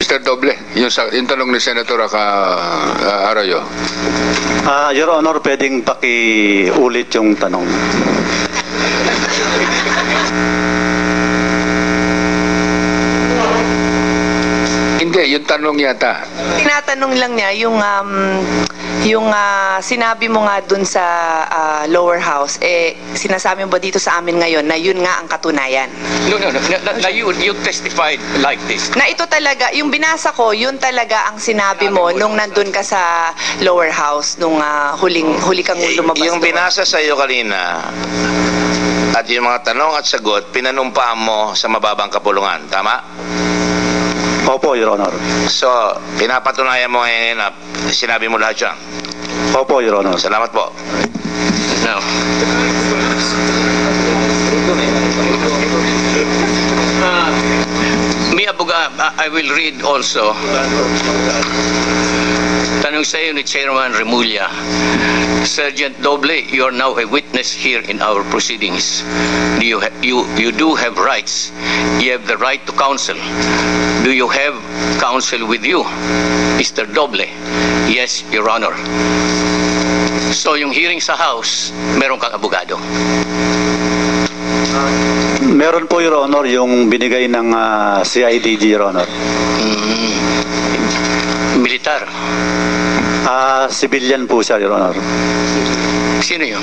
Mr. Doble, yung tanong ni Senator Arroyo. Your Honor, pwedeng pakiulit yung tanong. Hindi, yung tanong yata. Tinatanong lang niya yung sinabi mo nga dun sa lower house, sinasabi mo ba dito sa amin ngayon na yun nga ang katunayan? No. You testified like this. Na ito talaga, yung binasa ko, yun talaga ang sinabi mo nung nandun ka sa lower house, nung huli kang lumabas Yung doon. binasa sa iyo kanina at yung mga tanong at sagot, pinanumpaan mo sa mababang kapulungan. Tama? Opo, Your Honor. So, pinapatunayan mo ngayon na sinabi mo lahat yan. Opo, Your Honor. Salamat po. Now, I will read also. Tanong sa iyo ni Chairman Remulla, Sergeant Doble, you are now a witness here in our proceedings. You do have rights. You have the right to counsel. Do you have counsel with you, Mr. Doble? Yes, Your Honor. So yung hearing sa House, meron kang abogado? Meron po, Your Honor, yung binigay ng CIDG, Your Honor. Militar? Civilian po siya, Your Honor. Sino yun?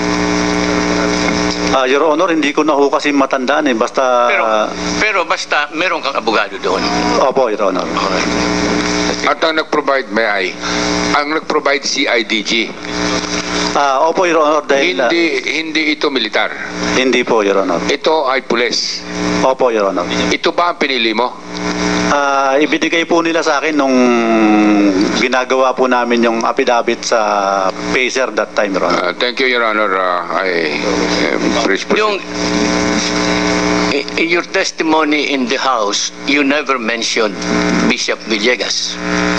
Your Honor, hindi ko na ho kasi matandaan basta... Pero basta meron kang abogado doon. Opo, Your Honor. At ang nag-provide, ang nag-provide CIDG. Opo, Your Honor, dahil... Hindi ito militar. Hindi po, Your Honor. Ito ay pulis. Opo, Your Honor. Ito ba ang pinili mo? Ibinigay po nila sa akin nung ginagawa po namin yung affidavit sa PACER that time, Your Honor. Thank you, Your Honor. Yung in your testimony in the House, you never mentioned Bishop Villegas.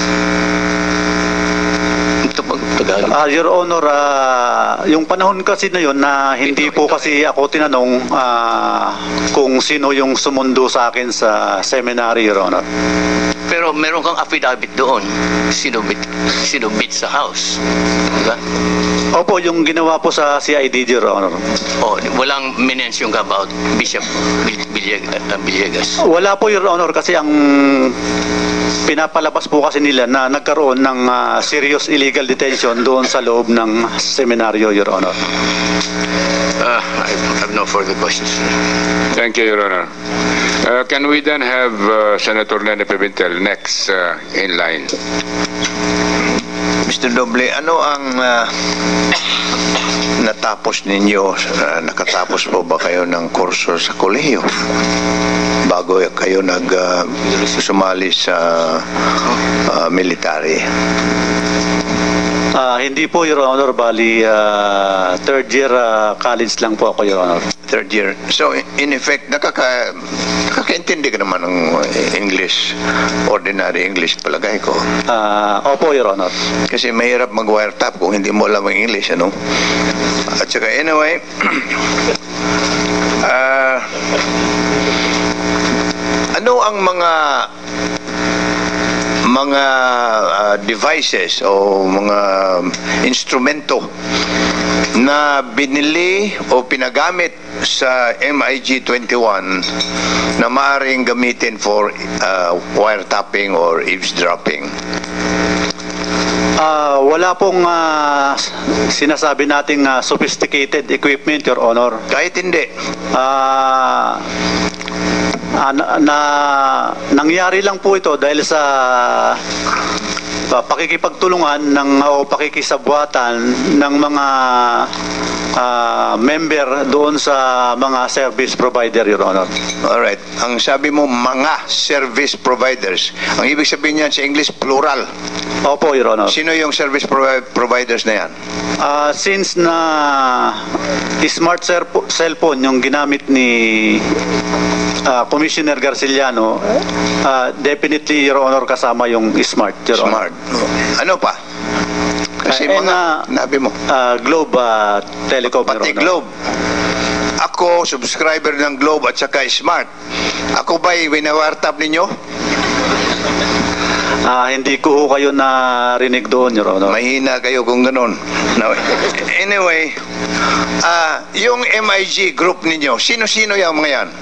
Ito pag Tagalog. Your Honor, yung panahon kasi na yun na hindi po kasi ako tinanong kung sino yung sumundo sa akin sa seminary, Your Honor. Pero meron kang affidavit doon, sinubit sa House. Diba? Opo, yung ginawa po sa CIDG, Your Honor. Walang minention ka about Bishop Villegas. Wala po, Your Honor, kasi ang pinapalabas po kasi nila na nagkaroon ng serious illegal detention doon sa loob ng seminaryo, Your Honor. I have no further questions. Thank you, Your Honor. Can we then have Senator Lene Pimentel next in line? Mr. Doble, ano ang natapos ninyo? Nakatapos po ba kayo ng kurso sa kolehiyo bago kayo sumali sa military? Hindi po, Your Honor, bali third year college lang po ako, Your Honor. Third year. So, in effect, nakakaintindi ka naman ng English, ordinary English, palagay ko. Opo, Your Honor. Kasi mahirap mag-wiretap kung hindi mo alam ang English, ano? At saka, anyway, ano ang mga devices o mga instrumento na binili o pinagamit sa MiG-21 na maaaring gamitin for wiretapping or eavesdropping? Wala pong sinasabi nating sophisticated equipment, Your Honor. Kahit hindi. Nangyari lang po ito dahil sa pakikipagtulungan o pakikisabwatan ng mga member doon sa mga service provider, Your Honor. Alright. Ang sabi mo, mga service providers. Ang ibig sabihin niyan sa English, plural. Opo, Your Honor. Sino yung service providers na yan? Since na smart cellphone yung ginamit ni Commissioner Garciliano, definitely, Your Honor, kasama yung smart, Your Honor. Smart. Ano pa? Kasi mga nabi mo. Globe Telecom, Pati Your Honor. Globe. Ako, subscriber ng Globe at saka Smart. Ako ba'y winawartap ninyo? Hindi ko ho kayo narinig doon, Your Honor. Mahina kayo kung ganun. No. Anyway, yung MIG group ninyo, sino-sino yung mga yan?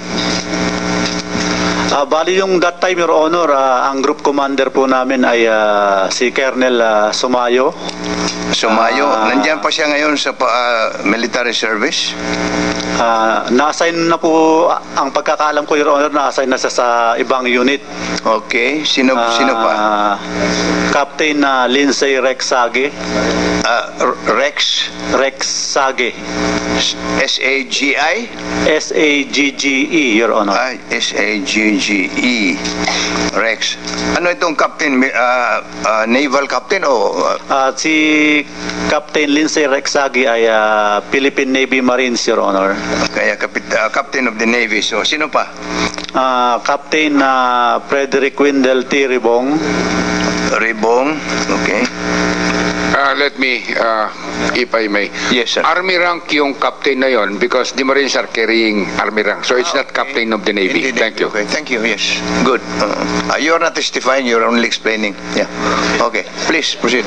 Bali yung that time, Your Honor, ang group commander po namin ay si Colonel Sumayo. Sumayo, nandyan pa siya ngayon sa military service? Na-assign na po, ang pagkakaalam ko, Your Honor, na-assign na siya sa ibang unit. Okay, sino pa? Captain Lindsay Rex Sage. Rex? Rex Sage. S-A-G-I? S-A-G-G-E, Your Honor. S-A-G-G-E. Rex. Ano itong captain? Naval captain o? Si Captain Lindsay Rex Sage ay Philippine Navy Marines, Your Honor. Kaya captain of the Navy. So, sino pa? Captain Frederick Windel T. Ribong. Ribong. Okay. Let me, if I may. Yes, sir. Army rank yung captain na yon because the Marines are carrying army rank. So it's not captain of the Navy. Indeed, Thank you. Okay, thank you. Yes. Good. You're not testifying, you're only explaining. Yeah. Okay. Please proceed.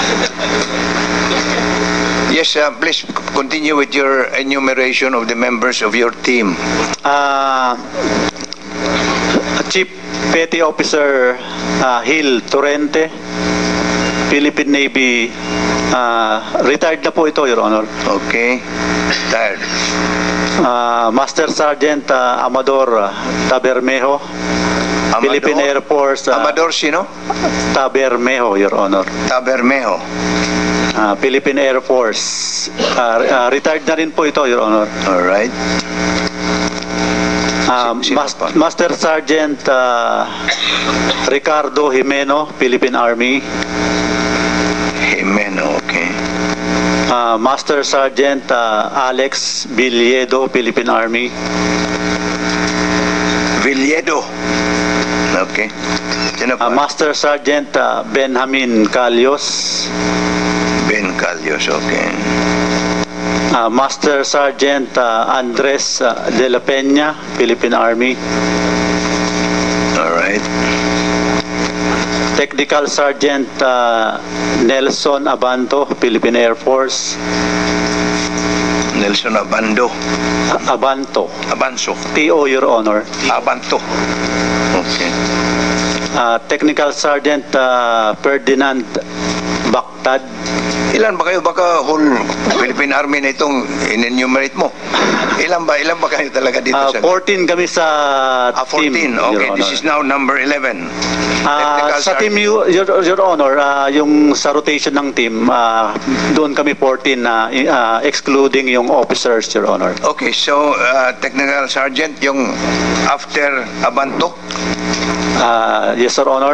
Yes, please continue with your enumeration of the members of your team. Chief Petty Officer Hill Torrente, Philippine Navy, retired na po ito, Your Honor. Okay. Tired. Master Sergeant Amador Tabermejo, Philippine Air Force. Amador sino? Tabermejo, Your Honor. Tabermejo. Philippine Air Force. Retired na rin po ito, Your Honor. Alright. Sino pa? Master Sergeant Ricardo Jimeno, Philippine Army. Jimeno, okay. Master Sergeant Alex Villedo, Philippine Army. Villedo. Okay. Sino pa? Master Sergeant Benjamin Calios. Ben Calios, okay. Master Sergeant Andres De La Peña, Philippine Army. Alright. Technical Sergeant Nelson Abanto, Philippine Air Force. Nelson Abanto. Abanso. T.O., Your Honor. Abanto. Okay. Technical Sergeant Ferdinand Bactad. Ilan ba kayo? Baka whole Philippine Army na itong in-enumerate mo. Ilan ba kayo talaga dito? 14 kami sa team. 14. Okay, Your this Honor. is now number 11. Sa team, Your Honor, yung sa rotation ng team, doon kami 14 excluding yung officers, Your Honor. Okay, so Technical Sergeant, yung after Abanto? Yes, Your Honor.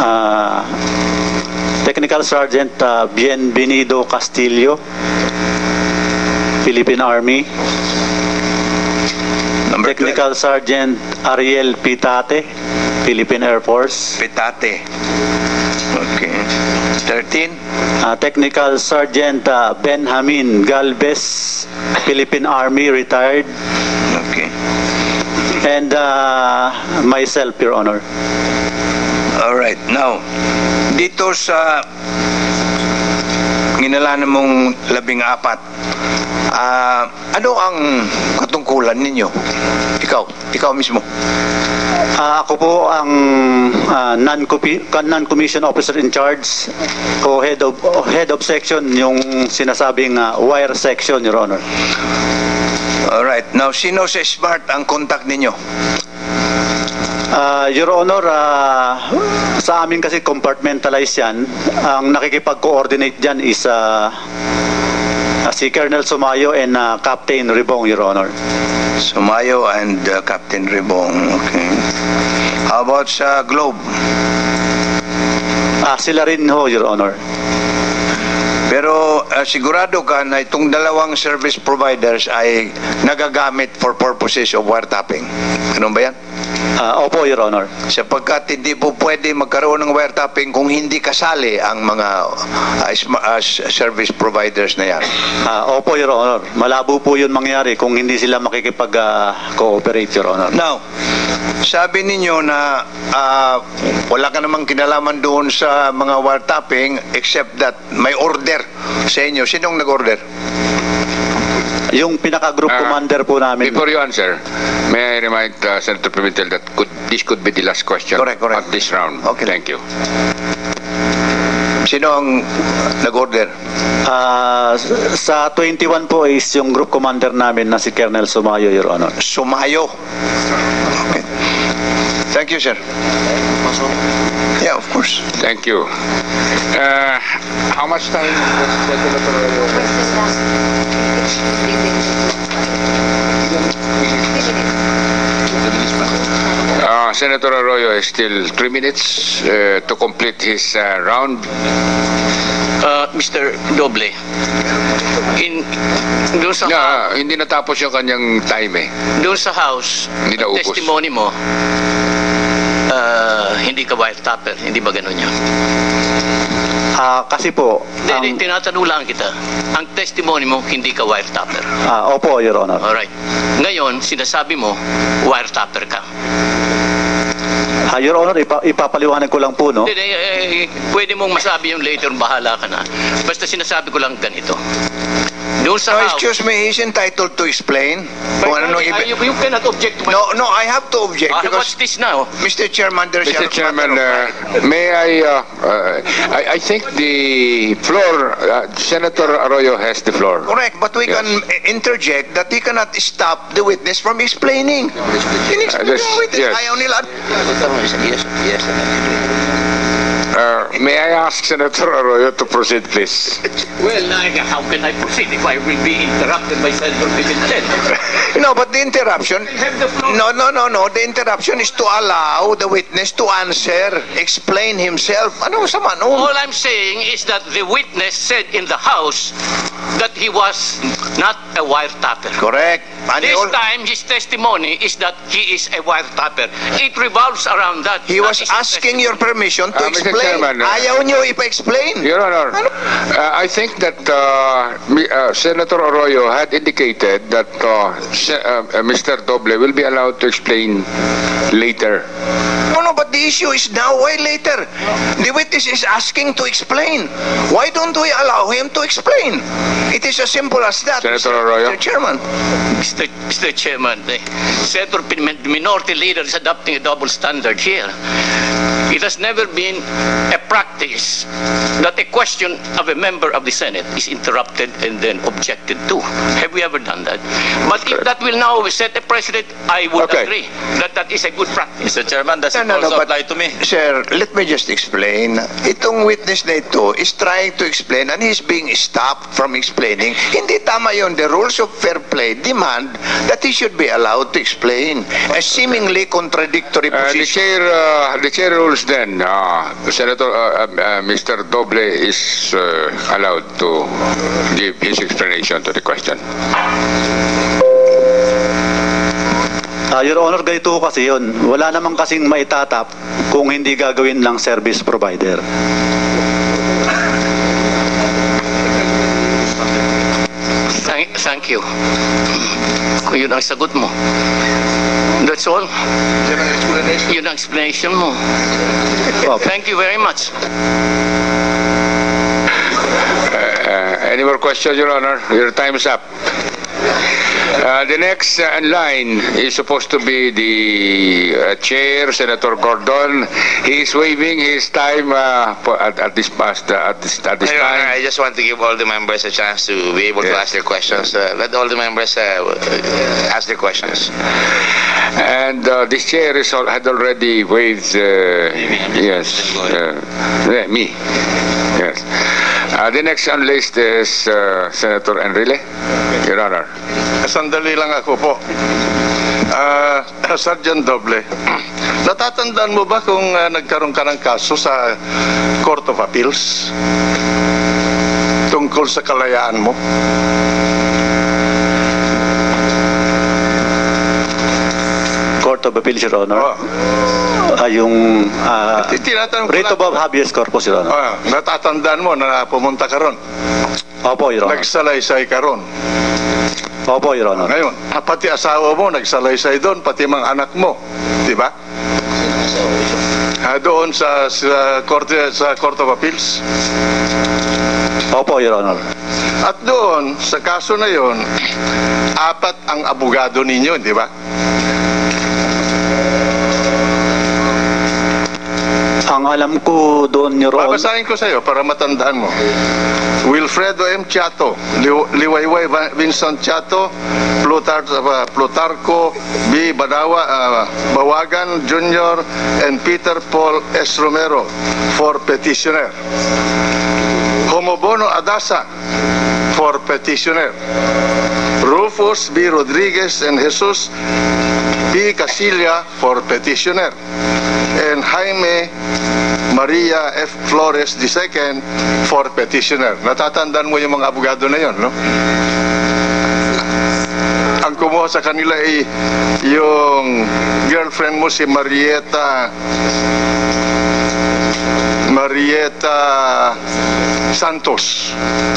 Technical Sergeant Bienvenido Castillo, Philippine Army. Number Technical Sergeant Ariel Pitate, Philippine Air Force. Pitate. Okay. 13. Technical Sergeant Benjamin Galvez, Philippine Army, retired. Okay. And myself, Your Honor. All right. Now, dito sa ginalanan mong 14, ano ang katungkulan ninyo? Ikaw mismo. Ako po ang non-commissioned officer in charge o head of section, yung sinasabing wire section, Your Honor. All right. Now, sino sa SMART ang contact ninyo? Your Honor, sa amin kasi compartmentalized yan. Ang nakikipag-coordinate dyan is si Colonel Sumayo and Captain Ribong, Your Honor. Sumayo and Captain Ribong. Okay. How about sa Globe? Sila rin ho, Your Honor. Pero sigurado ka na itong dalawang service providers ay nagagamit for purposes of wiretapping. Ganun ba yan? Opo, Your Honor. Sapagkat hindi po pwede magkaroon ng wiretapping kung hindi kasali ang mga service providers na yan. Opo, Your Honor. Malabo po yun mangyari kung hindi sila makikipag-cooperate, Your Honor. Now, sabi ninyo na wala ka namang kinalaman doon sa mga wiretapping except that may order sa inyo. Sinong nag-order? Yung pinaka-group commander po namin. Before you answer, may I remind Senator Pimentel that this could be the last question Correct. of this round. Okay. Thank you. Sino ang nag-order? Sa 21 po is yung group commander namin na si Colonel Sumayo, Your Honor. Sumayo. Okay. Thank you, sir. Yeah, of course. Thank you. How much time was Senator Arroyo has still 3 minutes to complete his round. Mr. Doble, doon sa Hindi natapos yung kanyang time eh. doon sa House, Hindi ang naubos. testimony mo, hindi ka wiretapper, hindi ba ganun yun? Kasi po, Hindi, tinatanong lang kita. Ang testimony mo, hindi ka wiretapper. opo, Your Honor. Alright. Ngayon, sinasabi mo, wiretapper ka. Your Honor, ipapaliwanag ko lang po, no? Hindi, pwede mong masabi yung later, bahala ka na. Basta sinasabi ko lang ganito. Doon sa No, House... excuse me, he's entitled to explain. Kung ano you cannot object to my... No, I have to object What's because, this now? Mr. Chairman, there's Mr. a Chairman, matter of right. may I think the floor, Senator Arroyo has the floor. Correct, but we Yes. can interject that he cannot stop the witness from explaining. In-explain Yes, yung witness. yes. Ayaw nila. May I ask Senator Arroyo to proceed, please? Well, how can I proceed if I will be interrupted by Senator Pimentel? No, but the interruption... Have the floor. No. The interruption is to allow the witness to answer, explain himself. Ano sa man? All I'm saying is that the witness said in the House that he was not a wiretapper. Correct. And This time, his testimony is that he is a wiretapper. It revolves around that. he was That is his asking your permission to Mr. explain. Chairman, Ayaw nyo ipa-explain. Your Honor, I think that Senator Arroyo had indicated that Mr. Doble will be allowed to explain later. No, but the issue is now, why later? The witness is asking to explain. Why don't we allow him to explain? It is as simple as that, Senator Arroyo. Mr. Chairman. Mr. Chairman, Senator the minority leader is adopting a double standard here. It has never been a practice that a question of a member of the Senate is interrupted and then objected to. Have we ever done that? But if that will now set a precedent, I would Okay. agree that that is a good practice. Mr. Chairman, does it No, also but- apply to me? Sir, let me just explain. Itong witness na ito is trying to explain and he's being stopped from explaining. Hindi tama yun. The rules of fair play demand that he should be allowed to explain a seemingly contradictory position. The chair rules then, Senator Mr. Doble is allowed to give his explanation to the question. Your Honor, ganito kasi yun. Wala namang kasing maitatap kung hindi gagawin ng service provider. Thank you. Kung yun ang sagot mo. That's all. Yun ang explanation mo. Thank you very much. Any more questions, Your Honor? Your time is up. The next in line is supposed to be the chair, Senator Gordon. He is waiving his time at this Your Honor, I time. just want to give all the members a chance to be able to Yes. ask their questions. Let all the members ask their questions. And this chair had already waived. Yes, me. Yes. The next on list is Senator Enrile. Your Honor. Sandali lang ako po. Sergeant Doble, natatandaan mo ba kung nagkaroon ka ng kaso sa Court of Appeals tungkol sa kalayaan mo? Court Court of Appeals, Your Honor. Yung Tinatanong ko writ lang. above habeas corpus, Your Honor. Natatandaan mo na pumunta ka ron. Opo, Your Honor. Nagsalaysay ka ron. Opo, Your Honor. Ngayon, pati asawa mo nagsalaysay doon, pati mga anak mo. Di ba? Doon sa Court of Appeals. Opo, Your Honor. At doon, sa kaso na yon, 4 ang abogado ninyo, di ba? Ang alam ko doon, Your Honor. Babasahin ko sa iyo para matandaan mo. Wilfredo M. Chato, Liwayway Vincent Chato, Plutarco B. Bawagan Jr. and Peter Paul S. Romero for petitioner. Homobono Adasa for petitioner. Rufus B. Rodriguez and Jesus B. Casilla for petitioner. And Jaime Maria F. Flores II for petitioner. Natatandaan mo yung mga abogado na yon, no? Ang kumuha sa kanila ay yung girlfriend mo si Marieta Santos.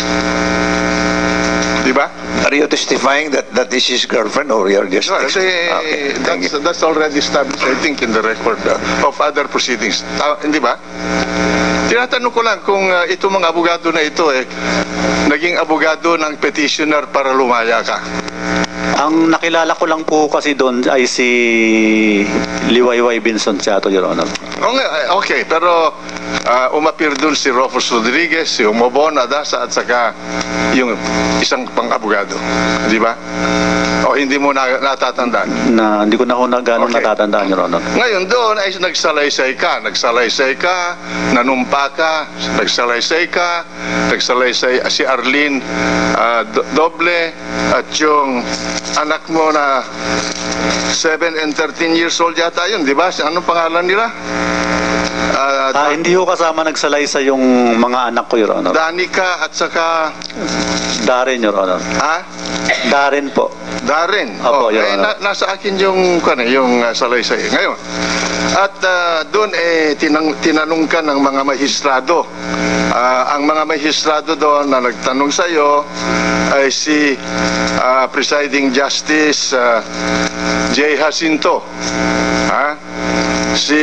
Diba? Are you testifying that is his girlfriend or you're just... No, Okay, thank you. that's already established, I think, in the record of other proceedings. Hindi ba? Tinatanong ko lang kung itong mga abogado na ito naging abogado ng petitioner para lumaya ka. Ang nakilala ko lang po kasi doon ay si Liwayway Vincent Chato, Your Honor. Okay, pero umapir doon si Rufus Rodriguez, si Umobon Adasa at saka yung isang pang-abogado. Di ba? O hindi mo natatandaan? Hindi ko na ho gano'ng Okay. natatandaan, Your Honor. Ngayon doon ay nagsalaysay ka, nanumpa ka, nagsalaysay si Arlene Doble at yung anak mo na 7 and 13 years old yata yun, di ba? Anong pangalan nila? Hindi ho kasama nagsalaysa yung mga anak ko, Your Honor. Danica at saka Darren, Your Honor. Darren po. Darren. Opo, Your Honor. Nasa akin yung salaysay. Ngayon, at doon tinanong ka ng mga mahistrado. Ang mga mahistrado doon na nagtanong sa iyo ay si Presiding Justice J. Jacinto. Si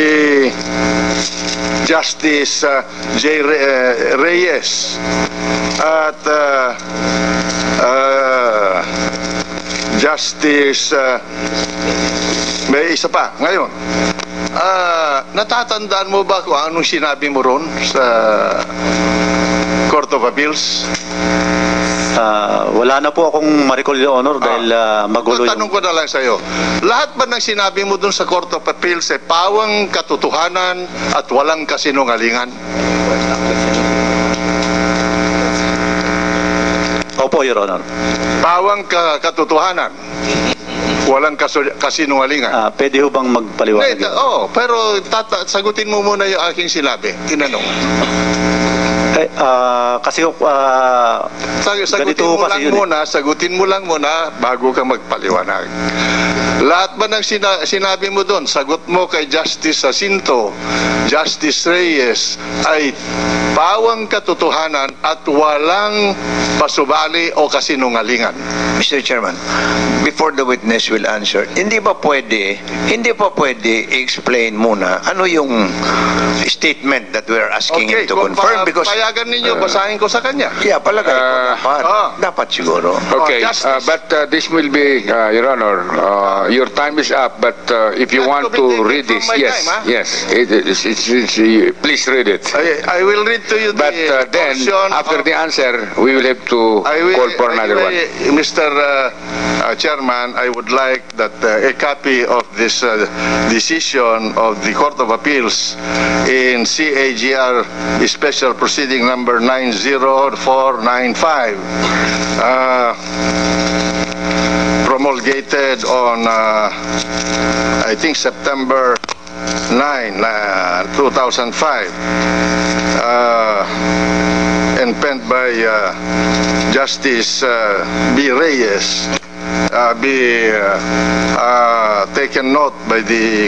Justice J. Reyes at Justice may isa pa ngayon. Natatandaan mo ba kung anong sinabi mo ron sa Court of Appeals? Wala na po akong ma-recall, Your Honor, dahil magulo Tanong ko na lang sa iyo. Lahat ba ng sinabi mo dun sa Court of Appeals ay pawang katotohanan at walang kasinungalingan? Opo, Your Honor. Pawang katotohanan. Walang kasinungalingan. Pwede ho bang magpaliwanag? Pero sagutin mo muna yung aking sinabi. Tinanong. Kasi sagutin mo lang muna bago ka magpaliwanag. Lahat ba ng sinabi mo doon, sagot mo kay Justice Jacinto, Justice Reyes, ay pawang katotohanan at walang pasubali o kasinungalingan? Mr. Chairman, before the witness will answer, hindi pa pwede i-explain muna ano yung statement that we're asking him to confirm because payagan ninyo, basahin ko sa kanya. yeah, palagay ko dapat siguro. Okay, but this will be, Your Honor, your time is up, but if you want to read this, yes, please read it. I will read to you the But then, portion after of- the answer, we will have to call for another one. Mr. Chairman, I would like that a copy of this decision of the Court of Appeals in CAGR Special Proceeding Number 90495 promulgated on I think September 9, 2005 and penned by Justice B. Reyes taken note by the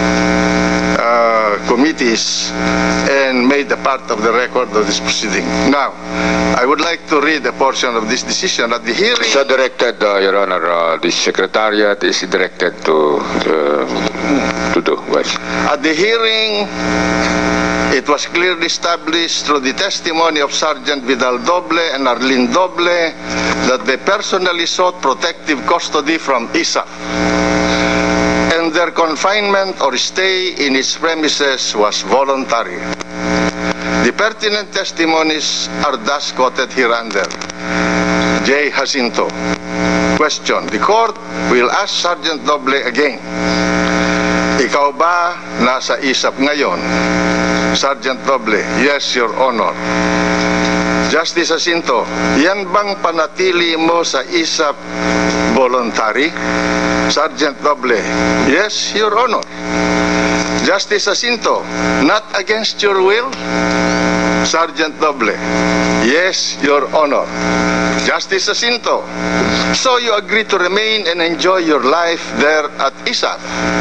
committees and made a part of the record of this proceeding. Now, I would like to read a portion of this decision at the hearing. So directed, Your Honor, the Secretariat is directed to do what? At the hearing, it was clearly established through the testimony of Sergeant Vidal Doble and Arlene Doble that they personally sought protective custody from ISAF, and their confinement or stay in its premises was voluntary. The pertinent testimonies are thus quoted hereunder. J. Jacinto. Question. The court will ask Sergeant Doble again. Ikaw ba nasa ISAF ngayon? Sergeant Doble. Yes, Your Honor. Justice Jacinto. Yan bang panatili mo sa ISAF voluntary? Sergeant Doble. Yes, Your Honor. Justice Jacinto. Not against your will? Sergeant Doble. Yes, Your Honor. Justice Jacinto. So you agree to remain and enjoy your life there at ISAF?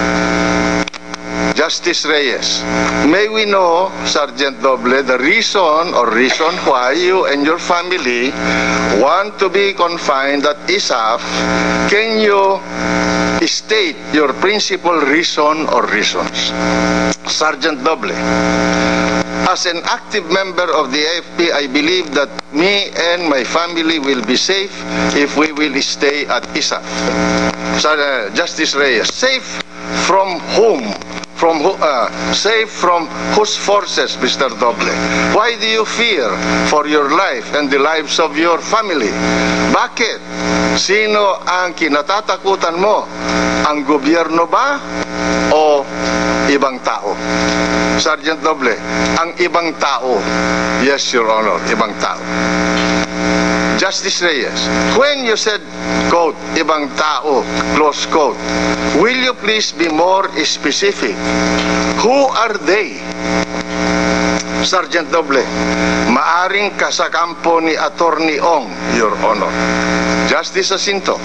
Justice Reyes. May we know, Sergeant Doble, the reason why you and your family want to be confined at ISAF? Can you state your principal reason or reasons? Sergeant Doble. As an active member of the AFP, I believe that me and my family will be safe if we will stay at ISAF. Justice Reyes. Safe from whom? Safe from whose forces, Mr. Doble? Why do you fear for your life and the lives of your family? Bakit? Sino ang kinatatakutan mo? Ang gobyerno ba o ibang tao? Sergeant Doble, ang ibang tao. Yes, Your Honor, ibang tao. Justice Reyes, when you said, quote, ibang tao, close quote, will you please be more specific? Who are they? Sergeant Doble, maaring kasakampo ni Attorney Ong, Your Honor. Justice Jacinto,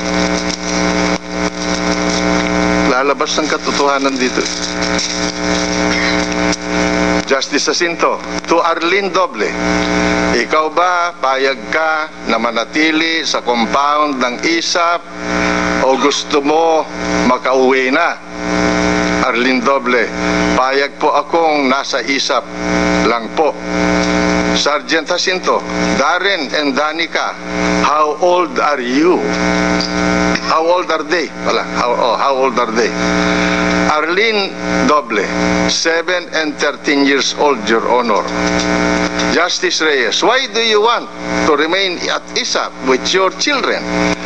lalabas ng katotohanan dito. Justice Jacinto, to Arlene Doble, ikaw ba payag ka na manatili sa compound ng ISAF o gusto mo makauwi na? Arlene Doble, payag po akong nasa ISAF lang po. Sergeant Jacinto, Darren and Danica, how old are you? How old are they? How old are they? Arlene Doble, 7 and 13 years old, Your Honor. Justice Reyes, why do you want to remain at ISAF with your children?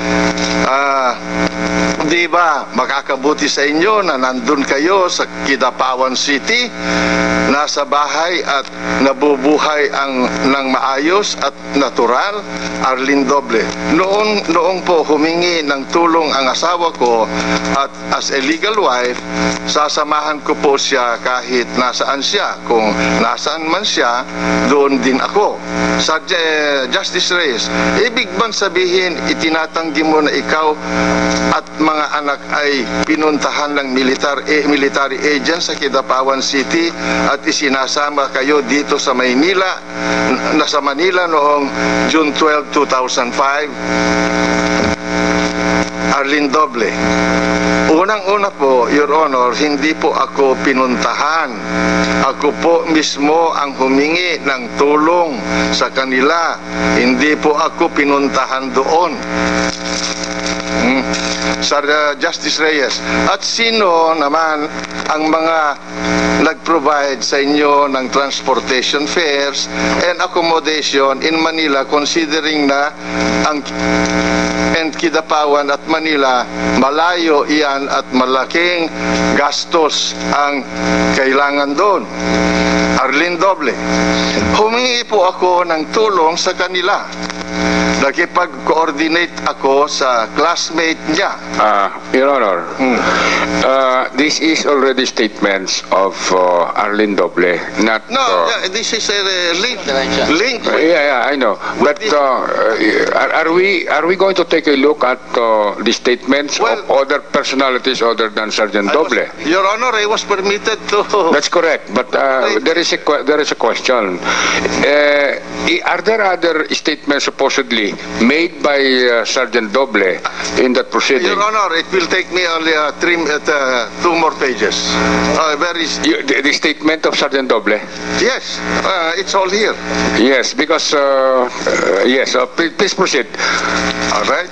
Di ba makakabuti sa inyo na nandun kayo sa Kidapawan City, nasa bahay at nabubuhay ng maayos at natural? Arlene Doble, noong po humingi ng tulong ang asawa ko at as a legal wife, sasamahan ko po siya kahit nasaan siya. Kung nasaan man siya, doon din ako. Sa Justice Reyes, ibig bang sabihin itinatanggi mo na ikaw at mga anak ay pinuntahan ng military agent sa Kidapawan City at isinasama kayo dito sa Maynila, nasa Manila noong June 12, 2005? Arlene Doble, unang-una po, Your Honor, hindi po ako pinuntahan. Ako po mismo ang humingi ng tulong sa kanila. Hindi po ako pinuntahan doon. Justice Reyes, at sino naman ang mga nag-provide sa inyo ng transportation fares and accommodation in Manila, considering na ang Kidapawan at Manila, malayo iyan at malaking gastos ang kailangan doon? Arlene Doble, humingi po ako ng tulong sa kanila. nakipag-coordinate ako sa classmate niya. Your Honor, this is already statements of Arlene Doble, not... No, this is a link. Yeah, I know. But are we going to take a look at the statements of other personalities other than Sergeant Doble? Your Honor, I was permitted to... That's correct, but there is a question. Are there other statements supposedly made by Sergeant Doble in that proceeding? Your Honor, it will take me only 2 more pages. The statement of Sergeant Doble? Yes, it's all here. Yes, because yes. Please proceed. All right.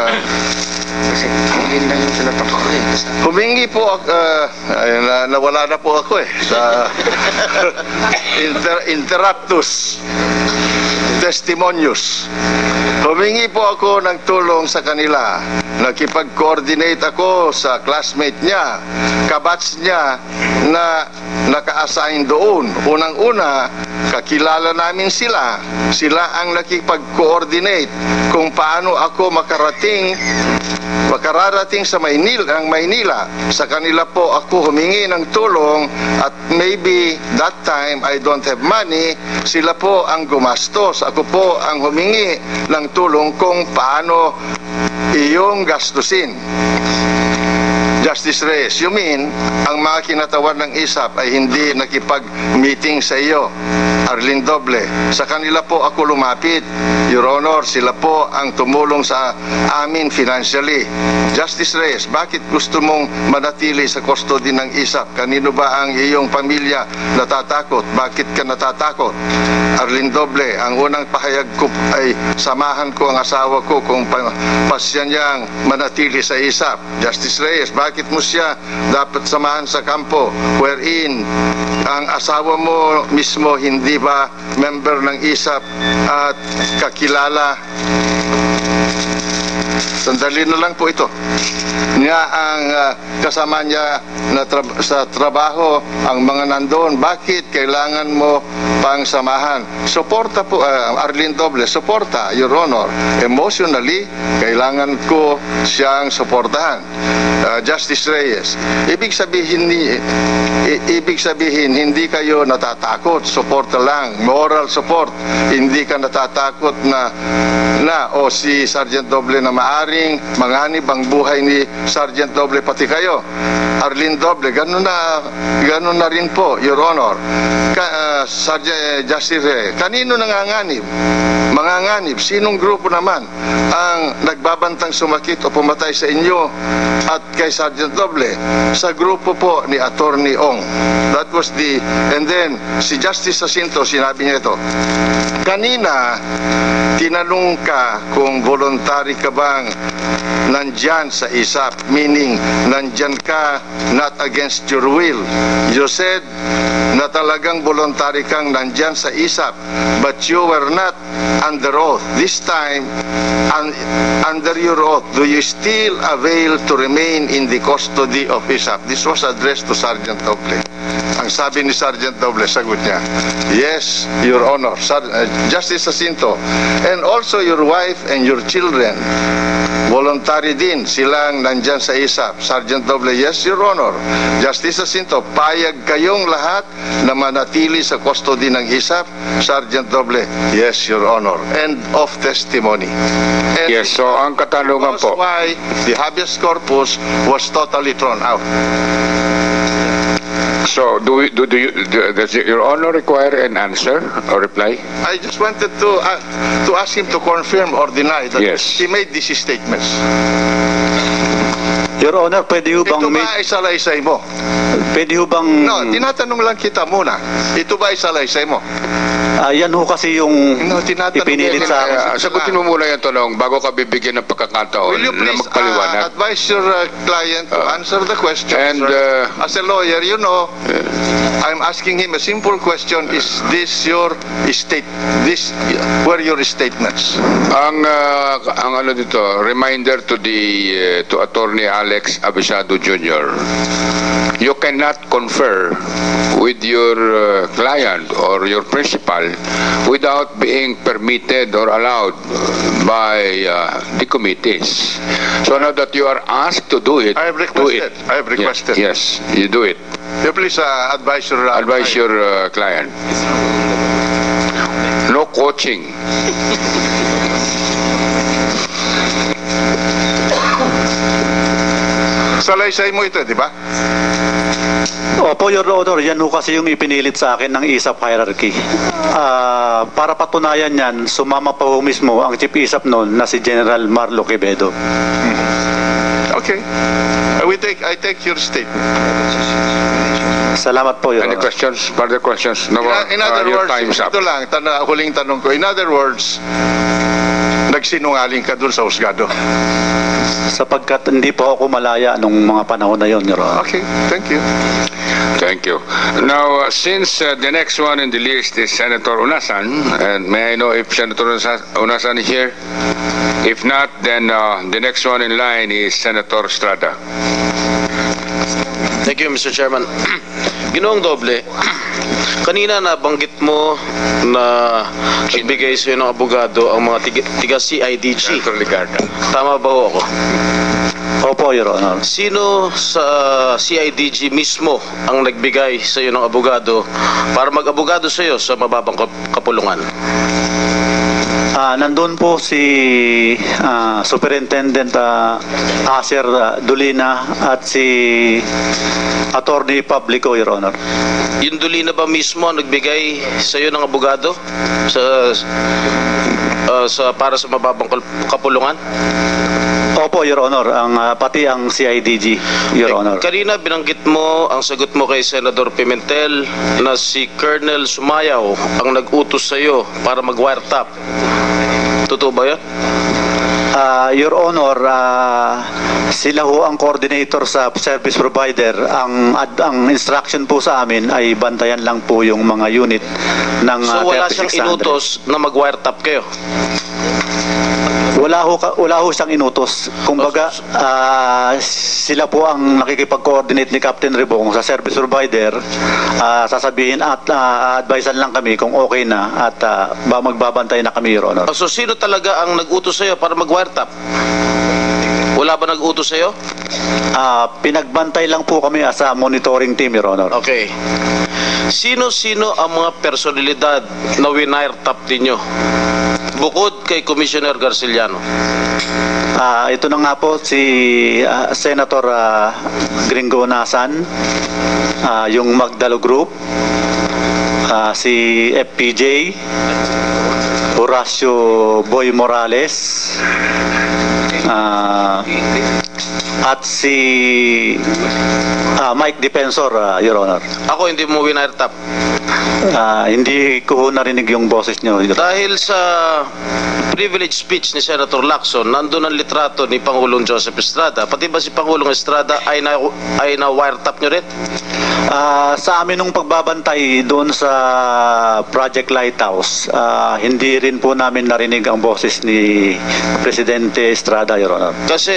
Humingi po nawala na po ako sa interruptus testimonius. Humingi po ako ng tulong sa kanila. Nakipag-coordinate ako sa classmate niya, kabats niya na naka-assign doon. Unang-una, kakilala namin sila. Sila ang nakipag-coordinate kung paano ako makararating sa Maynila. Sa kanila po ako humingi ng tulong at maybe that time I don't have money. Sila po ang gumastos. Ako po ang humingi ng tulong kung paano iyong gastusin. Justice Reyes, you mean ang mga kinatawan ng ISAP ay hindi nakipag-meeting sa iyo, Arlene Doble? Sa kanila po ako lumapit, Your Honor, sila po ang tumulong sa amin financially. Justice Reyes, bakit gusto mong manatili sa custody ng ISAP? Kanino ba ang iyong pamilya natatakot? Bakit ka natatakot? Arlene Doble, ang unang pahayag ko ay samahan ko ang asawa ko kung pasya niyang manatili sa ISAP. Justice Reyes, bakit mo siya dapat samahan sa kampo wherein ang asawa mo mismo hindi ba member ng ISAP at kakilala? Sandali na lang po ito. Nga ang kasama niya na sa trabaho, ang mga nandoon, bakit kailangan mo pang samahan? Suporta po, Arlene Doble, suporta, Your Honor. Emotionally, kailangan ko siyang suportahan. Justice Reyes, ibig sabihin hindi kayo natatakot, suporta lang, moral support. Hindi ka natatakot na si Sergeant Doble na maaring manganib ang buhay ni Sergeant Doble pati kayo. Arlene Doble, ganun na rin po, Your Honor. Sergeant Justice Reyes, kanino nanganganib? Manganganib, sinong grupo naman ang nagbabantang sumakit o pumatay sa inyo at kay Sergeant Doble? Sa grupo po ni Attorney Ong. That was and then si Justice Jacinto, sinabi niya ito. Kanina, tinanong ka kung voluntary ka bang nandyan sa ISAP, meaning nandyan ka not against your will. You said na talagang voluntary kang nandyan sa ISAP, but you were not under oath. This time, under your oath, do you still avail to remain in the custody of ISAP? This was addressed to Sergeant Doble. Ang sabi ni Sergeant Doble, sagot niya, yes, Your Honor. Justice Jacinto, and also your wife and your children, voluntary din silang nandyan sa ISAP. Sergeant Doble, yes, Your Honor. Justice Jacinto, payag kayong lahat na manatili sa custody ng ISAP. Sergeant Doble, yes, Your Honor. End of testimony. And Yes, so ang katanungan that's po. why the habeas corpus was totally thrown out. So, does Your Honor require an answer or reply? I just wanted to ask him to confirm or deny that Yes. he made these statements. Your Honor, pwede ho bang Ito ba ay salaysay mo? pwede ho bang No, tinatanong lang kita muna. Ito ba ay salaysay mo? yan ho kasi yung No, tinatanong ipinilit sa akin. Sagutin mo muna yung tanong bago ka bibigyan ng pagkakataon Will you na please magpaliwanag. advise your client to answer the question? and, sir? As a lawyer, you know, I'm asking him a simple question. Is this your were your statements? ang ano dito, reminder to Attorney Alex Abisado Jr. you cannot confer with your client or your principal without being permitted or allowed by the committees. So now that you are asked to do it, I have do requested. it. I have requested. Yes, you do it. Please advise your Advise your client. No coaching. Salaysay mo ito, di ba? Opo, Your Honor, yan ho kasi yung ipinilit sa akin ng ISAP hierarchy. Para patunayan yan, sumama pa ho mismo ang Chief ISAP noon na si General Marlo Quevedo. Okay. I take your statement. Salamat po, Your Any Honor. questions? Further questions? No, In other your words, time's up. ito lang, huling tanong ko. In other words, nagsinungaling ka dun sa husgado. Sapagkat hindi po ako malaya nung mga panahon na yon, Your Honor. Okay, thank you. Thank you. Now, since the next one in the list is Senator Unasan, and may I know if Senator Unasan is here? If not, then the next one in line is Senator Estrada. Thank you, Mr. Chairman. Ginoong Doble, kanina nabanggit mo na nagbigay sa'yo ng abogado ang mga tiga CIDG. Senator Ligarda. Tama ba ho ako? Opo, Your Honor. Sino sa CIDG mismo ang nagbigay sa'yo ng abogado para mag-abogado sa'yo sa mababang kapulungan? Nandun po si Superintendent Aser Dolina at si Attorney Publico, Your Honor. Yung Dolina ba mismo ang nagbigay sa'yo ng abogado para sa mababang kapulungan? Opo, Your Honor. Pati ang CIDG, Your Honor. Kanina binanggit mo ang sagot mo kay Senador Pimentel na si Colonel Sumayaw ang nag-utos sa iyo para mag-wiretap. Totoo ba yan? Your Honor, sila ho ang coordinator sa service provider. Ang instruction po sa amin ay bantayan lang po yung mga unit ng So wala siyang 3600. inutos na mag-wiretap kayo? Wala ho siyang inutos. Kumbaga, sila po ang nakikipag-coordinate ni Captain Rebong sa service provider. Sasabihin at advisean lang kami kung okay na at magbabantay na kami, Your Honor. So sino talaga ang nag-utos sa iyo para mag-wiretap? Wala ba nag-utos sa iyo? Pinagbantay lang po kami as a monitoring team, Your Honor. Okay. Sino-sino ang mga personalidad na winiretap ninyo? Bukod kay Commissioner Garciliano. Ito na nga po si Senator Gringo Nasan, yung Magdalo Group, si FPJ, Horacio Boy Morales, at si Mike Defensor, Your Honor. Ako hindi mo winiretap. Hindi ko narinig yung boses nyo. Dahil sa privilege speech ni Senator Lacson, nandun ang litrato ni Pangulong Joseph Estrada. Pati ba si Pangulong Estrada ay na-wiretap nyo rin? Sa amin nung pagbabantay doon sa Project Lighthouse, hindi rin po namin narinig ang boses ni Presidente Estrada, Your Honor. Kasi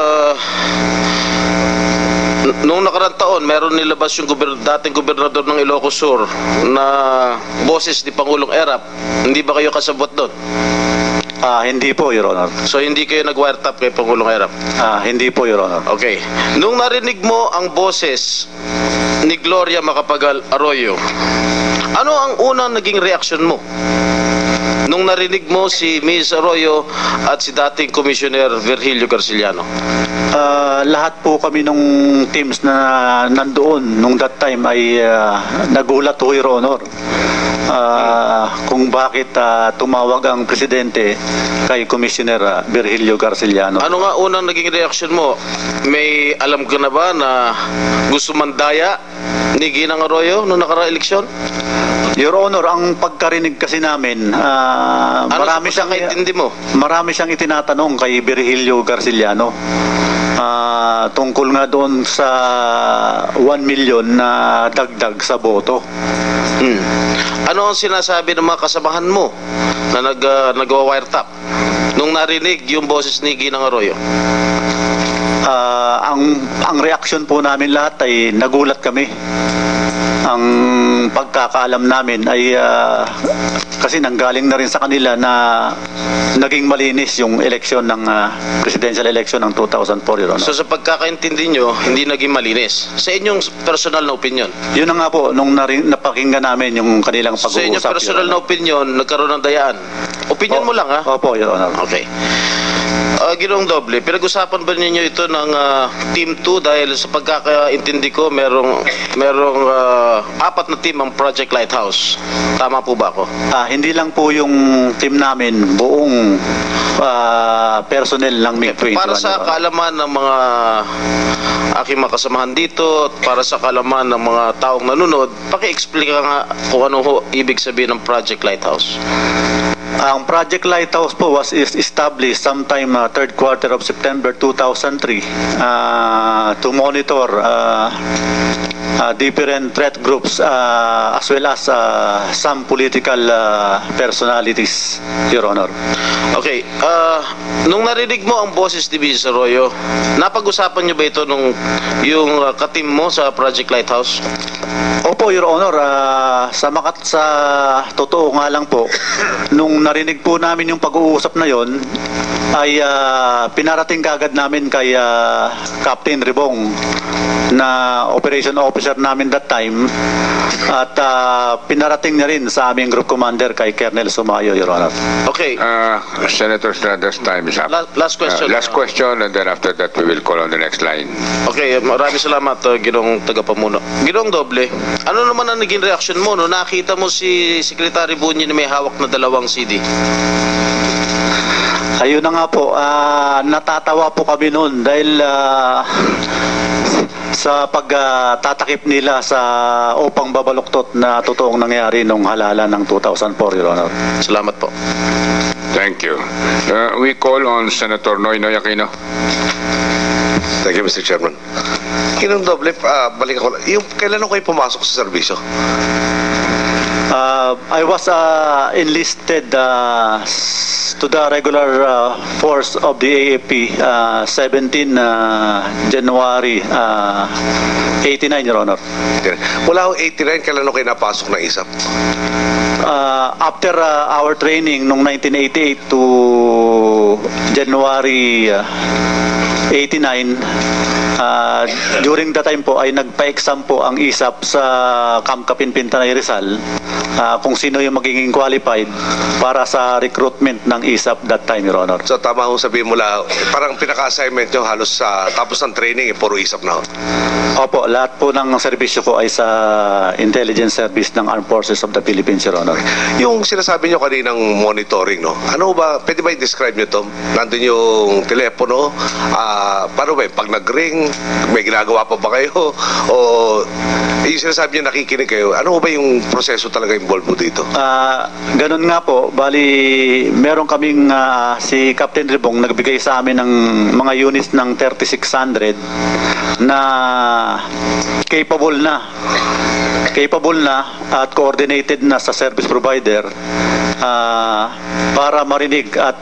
noong nakarang taon, meron nilabas yung dating gobernador ng Ilocos Sur na boses ni Pangulong Erap. Hindi ba kayo kasabot doon? Hindi po, Your Honor. So hindi kayo nag-wiretap kay Pangulong Erap? Hindi po, Your Honor. Okay. Nung narinig mo ang boses ni Gloria Macapagal Arroyo, ano ang unang naging reaksyon mo? Nung narinig mo si Ms. Arroyo at si dating Commissioner Virgilio Garciliano? Lahat po kami nung teams na nandoon nung that time ay nagulat po, Your Honor. Kung bakit tumawag ang Presidente kay Commissioner Virgilio Garciliano. Ano nga unang naging reaksyon mo? May alam ka na ba na gusto mandaya ni Ginang Arroyo nung nakaraang eleksyon? Your Honor, ang pagkarinig kasi namin, marami siyang itinatanong kay Virgilio Garciliano. Tungkol nga doon sa 1 million na dagdag sa boto. Ano ang sinasabi ng mga kasamahan mo na nag-wiretap nung narinig yung boses ni Ginang Arroyo? Ang reaksyon po namin lahat ay nagulat kami. Ang pagkakaalam namin ay kasi nanggaling na rin sa kanila na naging malinis yung eleksyon ng presidential election ng 2004, Your Honor. So sa pagkakaintindi nyo, hindi naging malinis. Sa inyong personal na opinion? Yun na nga po, nung napakinggan namin yung kanilang pag-uusap. Sa inyong personal na opinion, nagkaroon ng dayaan. Opinion mo lang, ha? Opo, Your Honor. Okay. Ginoong Doble, pinag-usapan ba ninyo ito ng Team 2 dahil sa pagkakaintindi ko merong 4 na team ang Project Lighthouse. Tama po ba ako? Hindi lang po yung team namin, buong personnel ng MiG-21. Para sa kaalaman ng mga aking mga kasamahan dito at para sa kaalaman ng mga taong nanonood, paki-explain nga kung ano ho ibig sabihin ng Project Lighthouse. Ang Project Lighthouse po was established sometime third quarter of September 2003 to monitor different threat groups as well as some political personalities, Your Honor. Okay. Nung narinig mo ang boses ni Mrs. Arroyo, napag-usapan niyo ba ito nung yung katim mo sa Project Lighthouse? Opo, Your Honor. Sa totoo nga lang po, nung narinig po namin yung pag-uusap na yon, ay pinarating kagad namin kay Captain Ribong na operation officer namin that time at pinarating niya rin sa aming group commander kay Colonel Sumayo, Your Honor. Okay. Senator Estrada's time is up. Last question. Last question, and then after that we will call on the next line. Okay, maraming salamat, Ginoong Tagapamuno. Ginoong Doble, ano naman ang naging reaction mo no nakita mo si Secretary Bunyi na may hawak na 2 CD? Ayun na nga po, natatawa po kami noon dahil sa pagtatakip nila sa upang babaluktot na totoong nangyari nung halalan ng 2004, Your Honor. Salamat po. Thank you. We call on Senator Noynoy Aquino. Thank you, Mr. Chairman. Ginoong Doble, balik ako. Kailan ako kayo pumasok sa serbisyo? I was enlisted to the regular force of the AFP 17 January 89, Your Honor. Wala akong 89, kailan ako kayo napasok ng ISAP? After our training noong 1988 to January 89, during that time po ay nagpa-exam po ang ISAP sa Camp Kapinpin, Tanay Rizal kung sino yung magiging qualified para sa recruitment ng ISAP that time, Your Honor. So tama kung sabihin mo lang, parang pinaka-assignment nyo halos sa tapos ng training, puro ISAP na. Opo, lahat po ng serbisyo ko ay sa intelligence service ng Armed Forces of the Philippines, Your Honor. Yung sinasabi nyo kaninang monitoring, no? Ano ba, pwede ba i-describe nyo to? Nandun yung telepono, paano ba, pag nag-ring, may ginagawa pa ba kayo? O yung sinasabi nyo nakikinig kayo, ano ba yung proseso talaga involved mo dito? Ganun nga po, bali meron kaming si Captain Ribong nagbigay sa amin ng mga units ng 3600 na capable na at coordinated na sa service provider para marinig at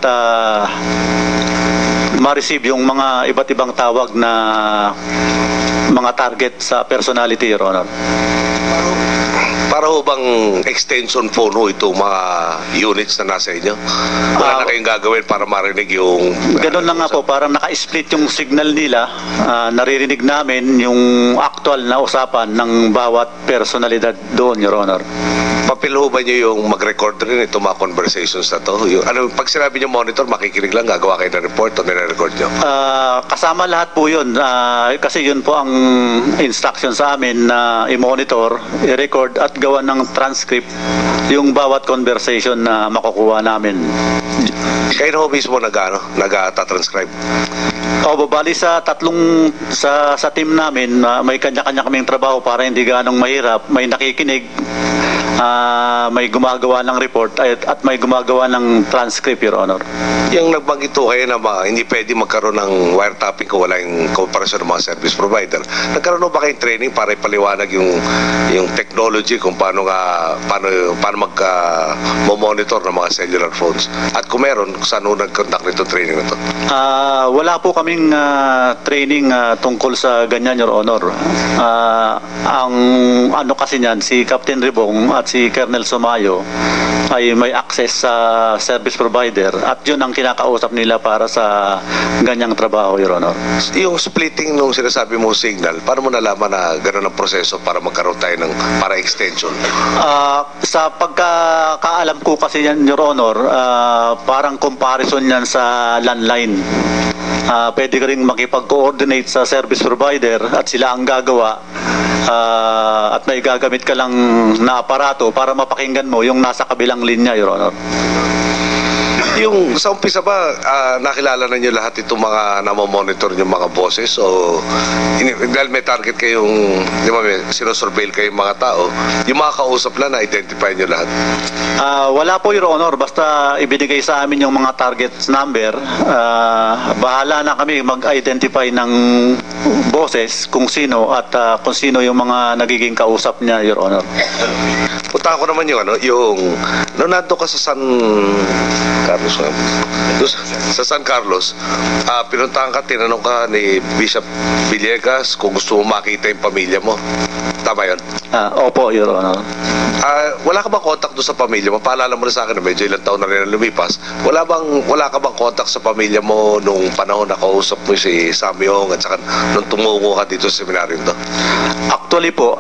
ma-receive yung mga iba't ibang tawag na mga target sa personality, Your Honor. Para ho bang extension phone ho itong mga units na nasa inyo? Wala na kayong gagawin para marinig yung... Ganun lang nga po, parang naka-split yung signal nila. Naririnig namin yung actual na usapan ng bawat personalidad doon, Your Honor. Papel ho ba nyo yung mag-record rin itong mga conversations na to? Pag sinabi nyo monitor, makikinig lang, gagawa kayo ng report o nire-record nyo? Kasama lahat po yun. Kasi yun po ang instruction sa amin na i-monitor, i-record at gawa ng transcript yung bawat conversation na makukuha namin. Kayo ho mismo nag-transcribe? O, bali sa team namin, may kanya-kanya kaming trabaho para hindi ganong mahirap. May nakikinig may gumagawa ng report at may gumagawa ng transcript, Your Honor. Yung nagbanggit ho kayo na hindi pwede magkaroon ng wiretapping kung wala yung cooperation ng mga service provider. Nagkaroon ho ba kayong training para ipaliwanag yung technology kung paano mag-monitor ng mga cellular phones? At kung meron, saan ho nag-conduct nito training na to? Wala po kaming training tungkol sa ganyan, Your Honor. Ang ano kasi niyan, si Captain Ribong at si Colonel Somayo ay may access sa service provider at yun ang kinakausap nila para sa ganyang trabaho, Your Honor. Yung splitting nung sinasabi mo signal, paano mo nalaman na gano'n ang proseso para magkaroon tayo ng para extension? Sa pagkakaalam ko kasi yan, Your Honor, parang comparison yan sa landline. Pwede ka rin makipag-coordinate sa service provider at sila ang gagawa at may gagamit ka lang na aparato para mapakinggan mo yung nasa kabilang linya, Your Honor. Yung sa umpisa ba, nakilala na niyo lahat itong mga namomonitor yung mga boses o dahil may target kayong, di ba, sinosurveil kayong mga tao, yung mga kausap lang na-identify niyo lahat? Wala po, Your Honor. Basta ibinigay sa amin yung mga targets number, bahala na kami mag-identify ng boses kung sino at kung sino yung mga nagiging kausap niya, Your Honor. Punta ko naman yung nung nandun ka sa San Carlos, pinuntahan ka, tinanong ka ni Bishop Villegas kung gusto mo makita yung pamilya mo. Tama yun? Opo, Your Honor. Wala ka bang contact doon sa pamilya mo? Paalala mo na sa akin na medyo ilang taon na rin ang lumipas. Wala ka bang contact sa pamilya mo nung panahon na kausap mo si Samyong at saka nung tumungo ka dito sa seminaryo to? Actually po,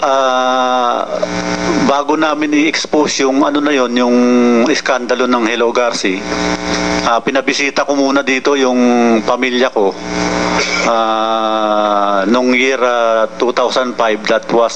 bago namin i-expose yung yung iskandalo ng Hello Garci, pinabisita ko muna dito yung pamilya ko nung year 2005. That was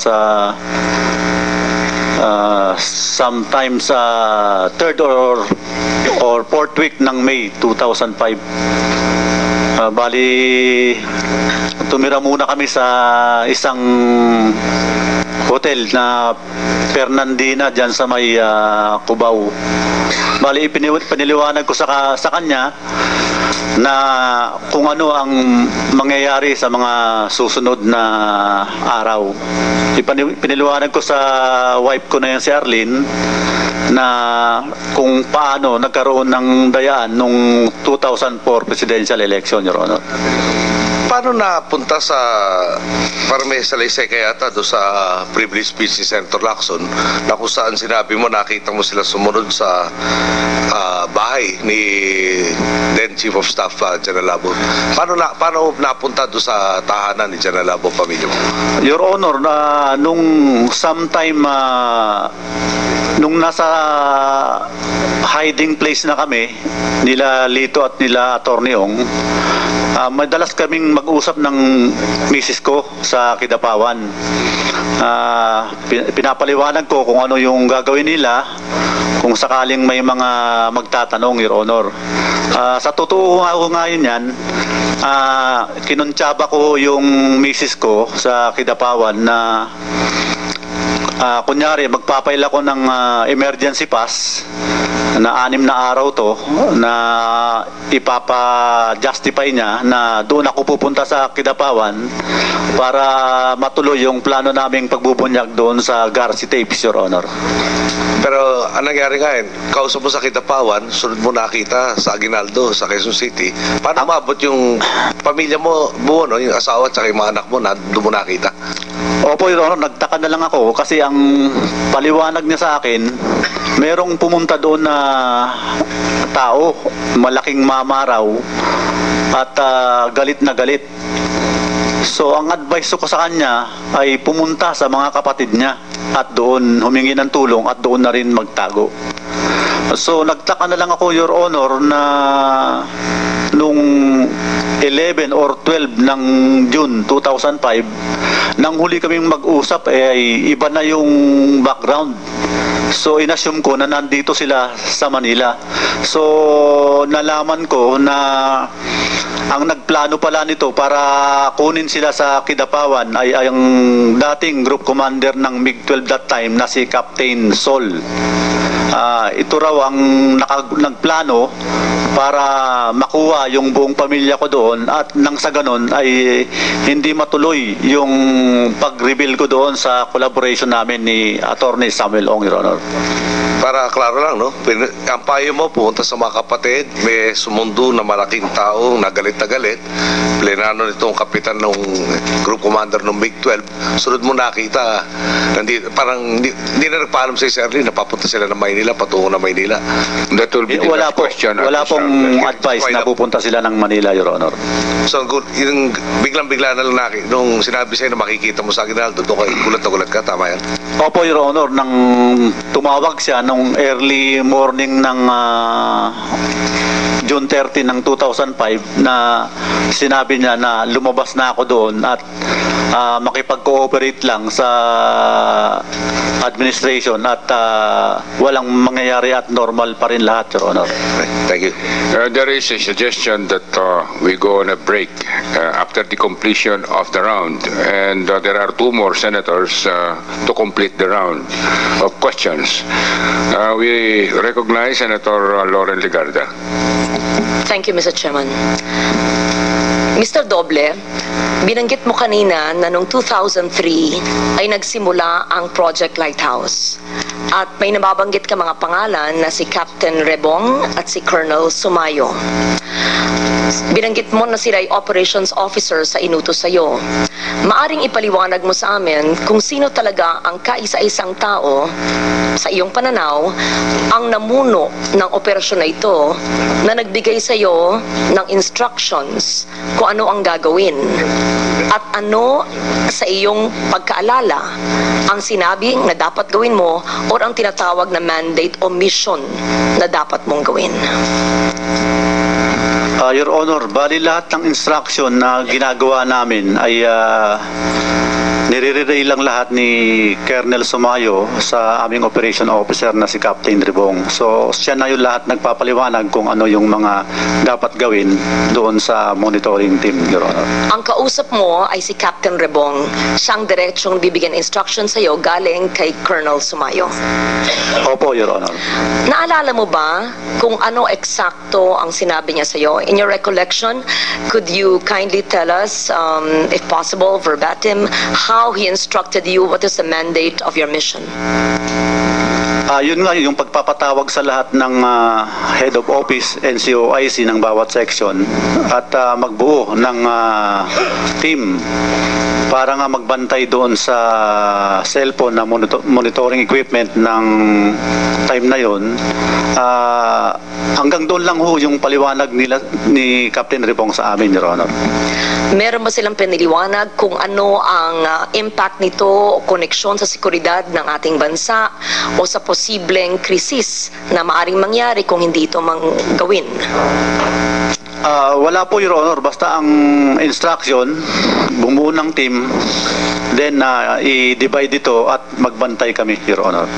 sometimes third or fourth week ng May 2005. Bali, tumira muna kami sa isang hotel na Fernandina dyan sa may Cubao. Bali, piniliwanag ko sa kanya na kung ano ang mangyayari sa mga susunod na araw. Piniliwanag ko sa wife ko na yan, si Arlene, na kung paano nagkaroon ng dayaan nung 2004 presidential election, Your Honor. Paano napunta sa parang may salaysay kaya ata doon sa privilege speech ni Senator Lacson na kung saan sinabi mo nakita mo sila sumunod sa bahay ni then Chief of Staff General Labo? Paano napunta doon sa tahanan ni General Labo pamilya mo? Your Honor, nung sometime nung nasa hiding place na kami nila Lito at nila Atty. Ong, madalas kaming mag-usap ng misis ko sa Kidapawan. Pinapaliwanag ko kung ano yung gagawin nila kung sakaling may mga magtatanong, Your Honor. Sa totoo ngayon yan, kinuntsaba ko yung misis ko sa Kidapawan na kunyari magpapail ako ng emergency pass na 6 na araw to na ipapa-justify niya na doon ako pupunta sa Kidapawan para matuloy yung plano naming pagbubunyag doon sa Garci Tapes, Your Honor. Pero ang nangyari ngayon, kausap mo sa Kidapawan, sunod mo nakita sa Aguinaldo, sa Quezon City. Paano maabot yung pamilya mo, buo, no? Yung asawa at yung mga anak mo, doon mo nakita? Opo, Your Honor, nagtaka na lang ako kasi ang paliwanag niya sa akin, merong pumunta doon na tao, malaking mamaraw at galit na galit. So ang advice ko sa kanya ay pumunta sa mga kapatid niya at doon humingi ng tulong at doon na rin magtago. So nagtaka na lang ako, Your Honor, na nung 11 or 12 ng June 2005 nang huli kaming mag-usap ay iba na yung background. So inassume ko na nandito sila sa Manila. So nalaman ko na ang nagplano pala nito para kunin sila sa Kidapawan ay ang dating group commander ng MiG-12 that time na si Captain Sol. Ito raw ang nagplano para makuha yung buong pamilya ko doon at nang sa ganon ay hindi matuloy yung pag-reveal ko doon sa collaboration namin ni Attorney Samuel Ong, Your Honor. Para klaro lang, no? Ang payo mo, pumunta sa mga kapatid, may sumundo na malaking tao, nagalit na galit, plenano nitong kapitan ng group commander ng MiG-12, sunod mo nakita, parang hindi na nagpaalam sa Shirley, napapunta sila ng Maynila, patungo na Maynila. That will be the last question. Wala pong advice na pupunta sila ng Manila, Your Honor. So, yung biglang-bigla na lang nung sinabi sa'yo na makikita mo sa akin, doon kayo, gulat na gulat ka, tama yan? Opo, Your Honor, nang tumawag siya nung early morning ng June 30 ng 2005 na sinabi niya na lumabas na ako doon at makipag-cooperate lang sa administration at walang mangyayari at normal pa rin lahat, Your Honor. Thank you. There is a suggestion that we go on a break after the completion of the round, and there are two more senators to complete the round of questions. We recognize Senator Lauren Legarda. Thank you, Mr. Chairman. Mr. Doble, binanggit mo kanina na noong 2003 ay nagsimula ang Project Lighthouse. At may nababanggit ka mga pangalan na si Captain Rebong at si Colonel Sumayo. Binanggit mo na sila ay operations officer sa inutos sa'yo. Maaring ipaliwanag mo sa amin kung sino talaga ang kaisa-isang tao sa iyong pananaw ang namuno ng operasyon na ito na nagbigay sa iyo ng instructions kung ano ang gagawin at ano sa iyong pagkaalala ang sinabi na dapat gawin mo o ang tinatawag na mandate o mission na dapat mong gawin. Your Honor, bali lahat ng instruction na ginagawa namin ay nire-relay lang lahat ni Colonel Sumayo sa aming operation officer na si Captain Rebong. So siya na yung lahat nagpapaliwanag kung ano yung mga dapat gawin doon sa monitoring team, Your Honor. Ang kausap mo ay si Captain Rebong. Siyang diretsyong bibigyan instruction sa iyo galing kay Colonel Sumayo. Opo, Your Honor. Naalala mo ba kung ano eksakto ang sinabi niya sa iyo? In your recollection, could you kindly tell us, if possible, verbatim, how he instructed you, what is the mandate of your mission? Yun nga, yung pagpapatawag sa lahat ng head of office, NCOIC ng bawat section at magbuo ng team para nga magbantay doon sa cellphone na monitoring equipment ng time na yon. Hanggang doon lang ho yung paliwanag nila ni Captain Rebong sa amin, Your Honor. Meron ba silang piniliwanag kung ano ang impact nito o koneksyon sa seguridad ng ating bansa o sa posibleng krisis na maaring mangyari kung hindi ito gawin? Wala po, Your Honor. Basta ang instruction, bumuo ng team, then i-divide ito at magbantay kami, Your Honor.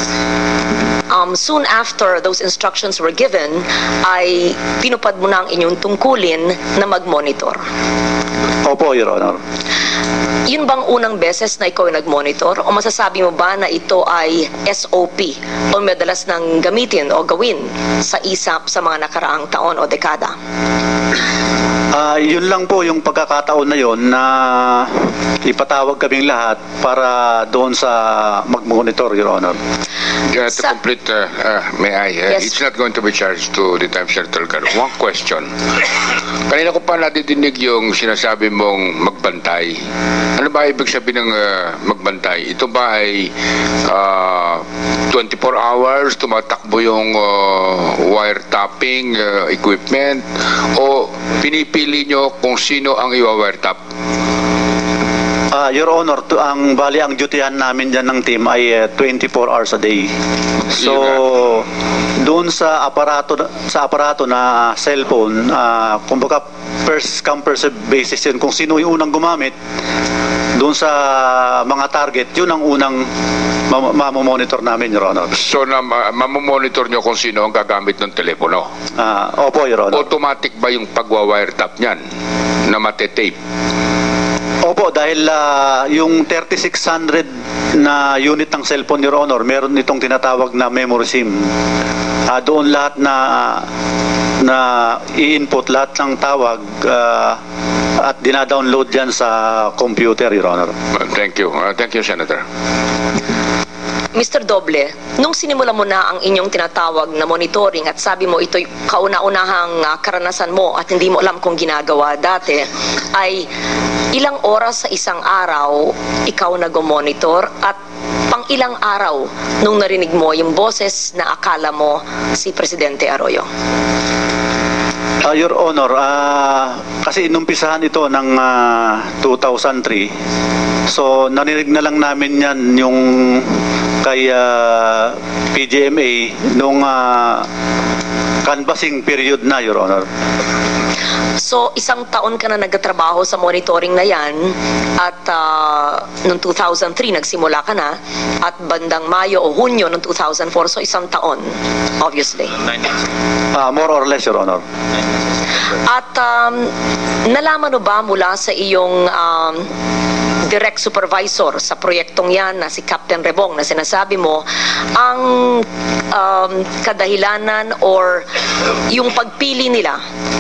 Soon after those instructions were given, ay pinupad mo na ang inyong tungkulin na mag-monitor. Opo, Your Honor. Yun bang unang beses na ikaw ay nag-monitor o masasabi mo ba na ito ay SOP o madalas nang gamitin o gawin sa ISAP sa mga nakaraang taon o dekada? Yun lang po yung pagkakataon na yun na ipatawag kaming lahat para doon sa mag-monitor, Your Honor. To complete, may I? Yes. It's not going to be charged to the time Senator Legarda. One question. Kanina ko pa nadidinig yung sinasabi mong magbantay. Ano ba ibig sabihin ng magbantay? Ito ba ay 24 hours tumatakbo yung wiretapping equipment o pinipili nyo kung sino ang i-wiretap? Your Honor, ang dutyhan namin dyan ng team ay 24 hours a day. So, doon sa aparato na cellphone, kumbaga first come first basis yun. Kung sino yung unang gumamit, doon sa mga target, yun ang unang mamomonitor namin, Your Honor. So, mamomonitor nyo kung sino ang gagamit ng telepono? Opo, Your Honor. Automatic ba yung pagwa-wiretap niyan na matetape? Opo, dahil yung 3600 na unit ng cellphone, Your Honor, meron itong tinatawag na memory SIM. Doon lahat na i-input lahat ng tawag at dina-download yan sa computer, Your Honor. Thank you. Thank you, Senator. Mr. Doble, nung sinimula mo na ang inyong tinatawag na monitoring at sabi mo ito'y kauna-unahang karanasan mo at hindi mo alam kung ginagawa dati, ay ilang oras sa isang araw ikaw nag-monitor at pang ilang araw nung narinig mo yung boses na akala mo si Presidente Arroyo? Your Honor, kasi inumpisahan ito ng 2003. So, narinig na lang namin yan yung kay PGMA nung canvassing period na, Your Honor. So, isang taon ka na nagtatrabaho sa monitoring na yan at noong 2003 nagsimula ka na at bandang Mayo o Hunyo noong 2004, so isang taon, obviously. More or less, Your Honor. At nalaman mo ba mula sa iyong direct supervisor sa proyektong yan na si Captain Rebong na sinasabi mo ang kadahilanan or yung pagpili nila,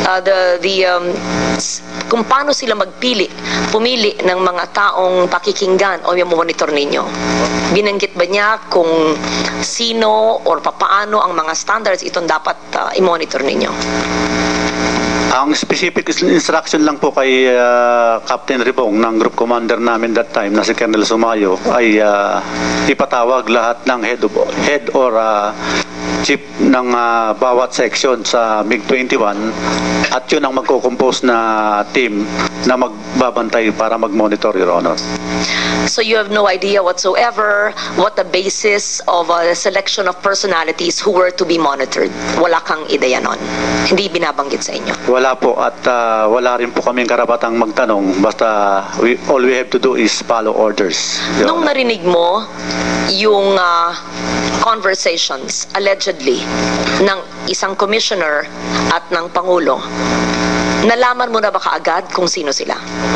kung paano sila pumili ng mga taong pakikinggan o yung monitor ninyo? Binanggit ba niya kung sino or papaano ang mga standards itong dapat i-monitor ninyo? Ang specific instruction lang po kay Captain Ribong ng group commander namin that time na si Colonel Sumayo ay ipatawag lahat ng head or chief ng bawat section sa MiG-21 at yun ang magko-compose na team na magbabantay para mag-monitor, Your Honor. So you have no idea whatsoever what the basis of a selection of personalities who were to be monitored? Wala kang ideya nun? Hindi binabanggit sa inyo? Wala po at wala rin po kaming karapatang magtanong basta all we have to do is follow orders. Nung narinig mo yung conversations allegedly ng isang commissioner at ng Pangulo, nalaman mo na ba kaagad kung sino sila?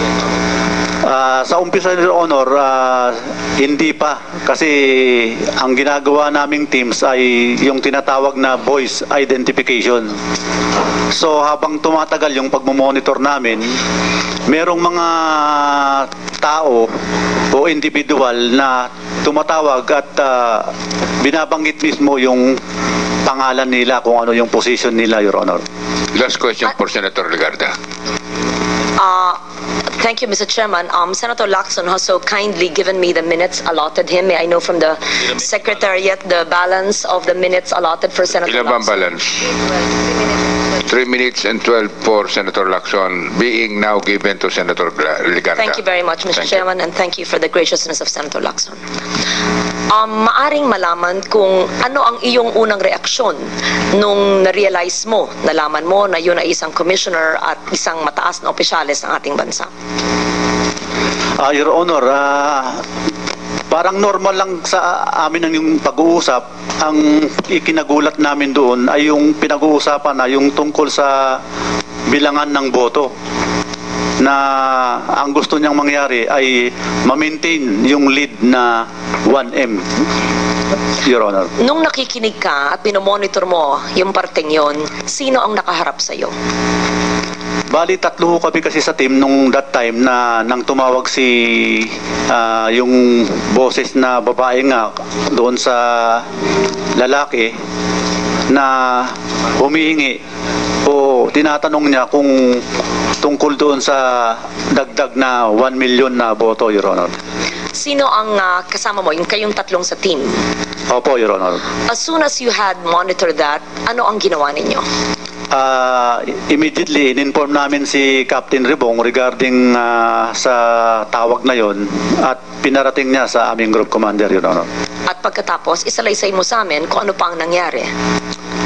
Sa umpisa, Your Honor, hindi pa. Kasi ang ginagawa naming teams ay yung tinatawag na voice identification. So habang tumatagal yung pagmamonitor namin, merong mga tao o individual na tumatawag at binabanggit mismo yung pangalan nila kung ano yung position nila, Your Honor. Last question for Senator Legarda. Thank you, Mr. Chairman. Senator Lacson has so kindly given me the minutes allotted him. May I know from the Secretariat the balance of the minutes allotted for Senator Lacson? Balance? 3 minutes and 12 for Senator Lacson being now given to Senator Legarda. Thank you very much, Mr. Chairman, and thank you for the graciousness of Senator Lacson. Maaring malaman kung ano ang iyong unang reaksyon nung na-realize mo, nalaman mo na yun ay isang commissioner at isang mataas na opisyales ng ating bansa. Your Honor, parang normal lang sa amin ang yung pag-uusap. Ang ikinagulat namin doon ay yung pinag-uusapan na yung tungkol sa bilangan ng boto na ang gusto niyang mangyari ay ma-maintain yung lead na 1M, Your Honor. Nung nakikinig ka at pinomonitor mo yung parteng yon, sino ang nakaharap sa iyo? Bali, 3 kami kasi sa team nung that time na nang tumawag si yung boses na babae nga doon sa lalaki na humihingi o tinatanong niya kung tungkol doon sa dagdag na 1 million na boto, Your Honor. Sino ang kasama mo, yung kayong tatlong sa team? Opo, Your Honor. As soon as you had monitored that, ano ang ginawa ninyo? Immediately, in-inform namin si Captain Ribong regarding sa tawag na yon at pinarating niya sa aming group commander, Your Honor. At pagkatapos, isalaysay mo sa amin kung ano pa ang nangyari.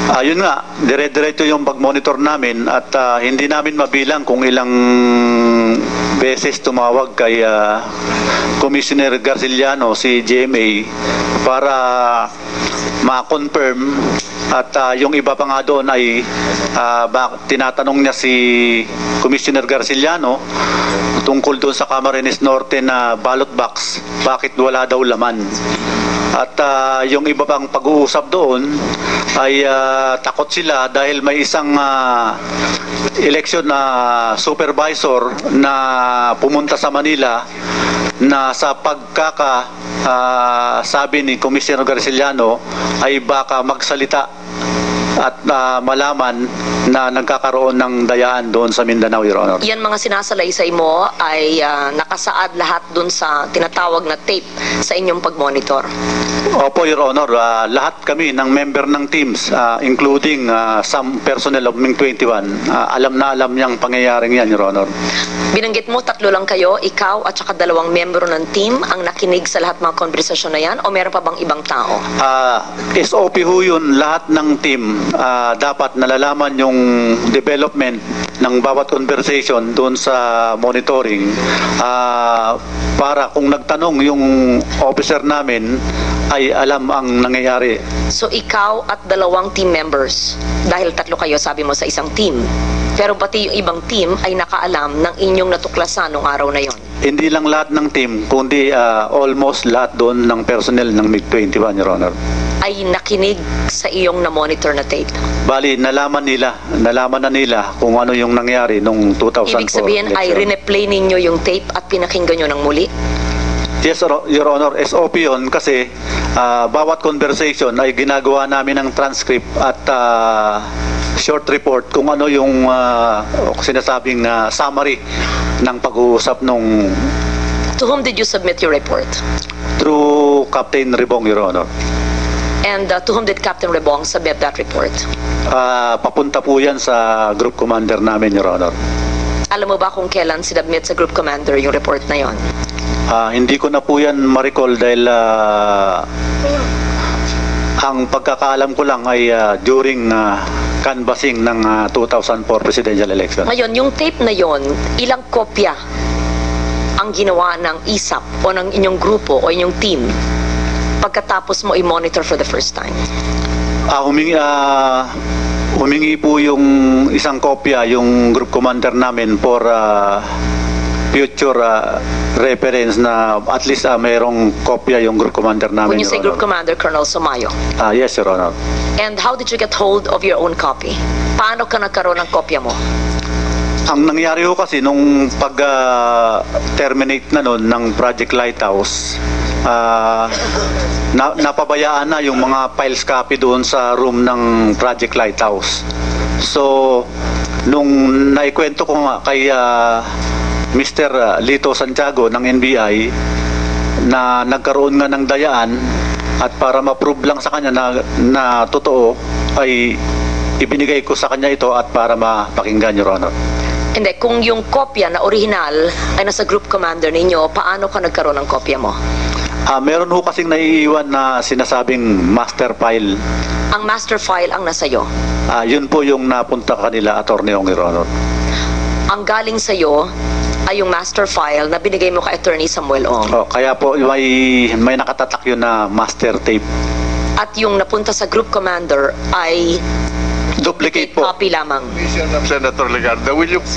Yun nga, dire-diretso yung pag-monitor namin at hindi namin mabilang kung ilang beses tumawag kay Commissioner Garciliano, si GMA, para ma-confirm at yung iba pa nga doon ay tinatanong niya si Commissioner Garciliano tungkol doon sa Camarines Norte na ballot box, bakit wala daw laman. At yung iba pang pag-uusap doon ay takot sila dahil may isang election na supervisor na pumunta sa Manila na sa sabi ni Commissioner Garciliano ay baka magsalita at malaman na nagkakaroon ng dayaan doon sa Mindanao, Your Honor. Yan mga sinasalaysay mo ay nakasaad lahat doon sa tinatawag na tape sa inyong pag-monitor. Opo, Your Honor. Lahat kami ng member ng teams, including some personnel of MiG-21, alam na alam niyang pangyayaring yan, Your Honor. Binanggit mo, 3 lang kayo, ikaw at saka 2 membro ng team ang nakinig sa lahat mga konversasyon na yan o meron pa bang ibang tao? SOP ho yun, lahat ng team. Dapat nalalaman yung development ng bawat conversation doon sa monitoring para kung nagtanong yung officer namin ay alam ang nangyayari. So ikaw at 2 team members, dahil 3 kayo sabi mo sa isang team, pero pati yung ibang team ay nakaalam ng inyong natuklasan nung araw na yon. Hindi lang lahat ng team, kundi almost lahat doon ng personnel ng MiG-21, Your Honor. Ay nakinig sa iyong na-monitor na tape? Bali, nalaman na nila kung ano yung nangyari nung 2004 Ibig sabihin election. ay rineplay ninyo yung tape at pinakinggan nyo ng muli? Yes, Your Honor. SOP yun kasi bawat conversation ay ginagawa namin ng transcript at short report kung ano yung sinasabing summary ng pag-uusap nung... To whom did you submit your report? Through Captain Rebong, Your Honor. And to whom did Captain Rebong submit that report? Papunta po yan sa group commander namin, Your Honor. Alam mo ba kung kailan sinubmit sa group commander yung report na yon? Hindi ko na po yan ma-recall dahil ang pagkakaalam ko lang ay during canvassing ng 2004 presidential election. Ngayon, yung tape na yon, ilang kopya ang ginawa ng ISAP o ng inyong grupo o inyong team pagkatapos mo i-monitor for the first time? Humingi po yung isang kopya yung group commander namin for future reference na at least mayroong kopya yung group commander namin. When you say group commander, Colonel Somayo? Yes, Your Honor. And how did you get hold of your own copy? Paano ka nagkaroon ng kopya mo? Ang nangyari ho kasi nung pag-terminate na nun ng Project Lighthouse, napabayaan na yung mga files copy doon sa room ng Project Lighthouse. So, nung naikwento ko nga kay Mr. Lito Santiago ng NBI na nagkaroon nga ng dayaan at para ma-prove lang sa kanya na totoo ay ibinigay ko sa kanya ito at para mapakinggan, Your Honor. Hindi, kung yung kopya na original ay nasa group commander ninyo, paano ka nagkaroon ng kopya mo? Meron ho kasing naiiwan na sinasabing master file. Ang master file ang nasa iyo? Yun po yung napunta kanila, Attorney Ong, Your Honor. Ang galing sa iyo ay yung master file na binigay mo kay Attorney Samuel Ong. Kaya po may nakatatak yun na master tape. At yung napunta sa group commander ay duplicate po. Copy lamang. Senator Legarda, will you...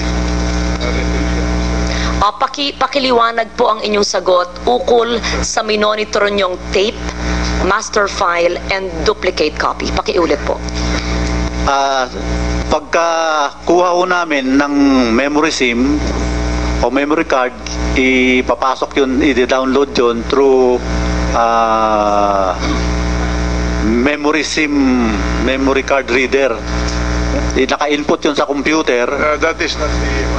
Pakiliwanag po ang inyong sagot ukol sa minonitor nyong tape, master file, and duplicate copy. Pakiulit po. Pagka kuha ho namin ng memory SIM o memory card, ipapasok yun, i-download yun through memory SIM, memory card reader. Naka-input yun sa computer. That is not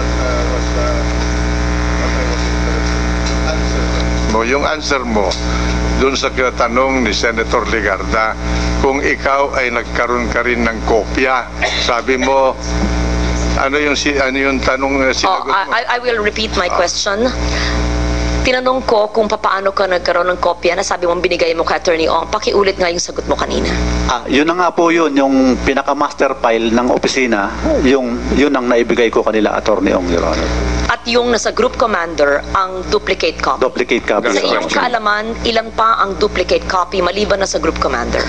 yung answer mo dun sa tanong ni Senator Legarda kung ikaw ay nagkaroon ka rin ng kopya. Sabi mo, ano yung tanong sinagot mo? I will repeat my question. Tinanong ko kung paano ka nagkaroon ng kopya na sabi mong binigay mo kay Attorney Ong. Pakiulit nga yung sagot mo kanina. Yun na nga po yun, yung pinaka-master file ng opisina, yun ang naibigay ko kanila, Attorney Ong, Your Honor. At yung nasa group commander, ang duplicate copy. Duplicate copy. Sa iyong kaalaman, ilan pa ang duplicate copy maliban na sa group commander?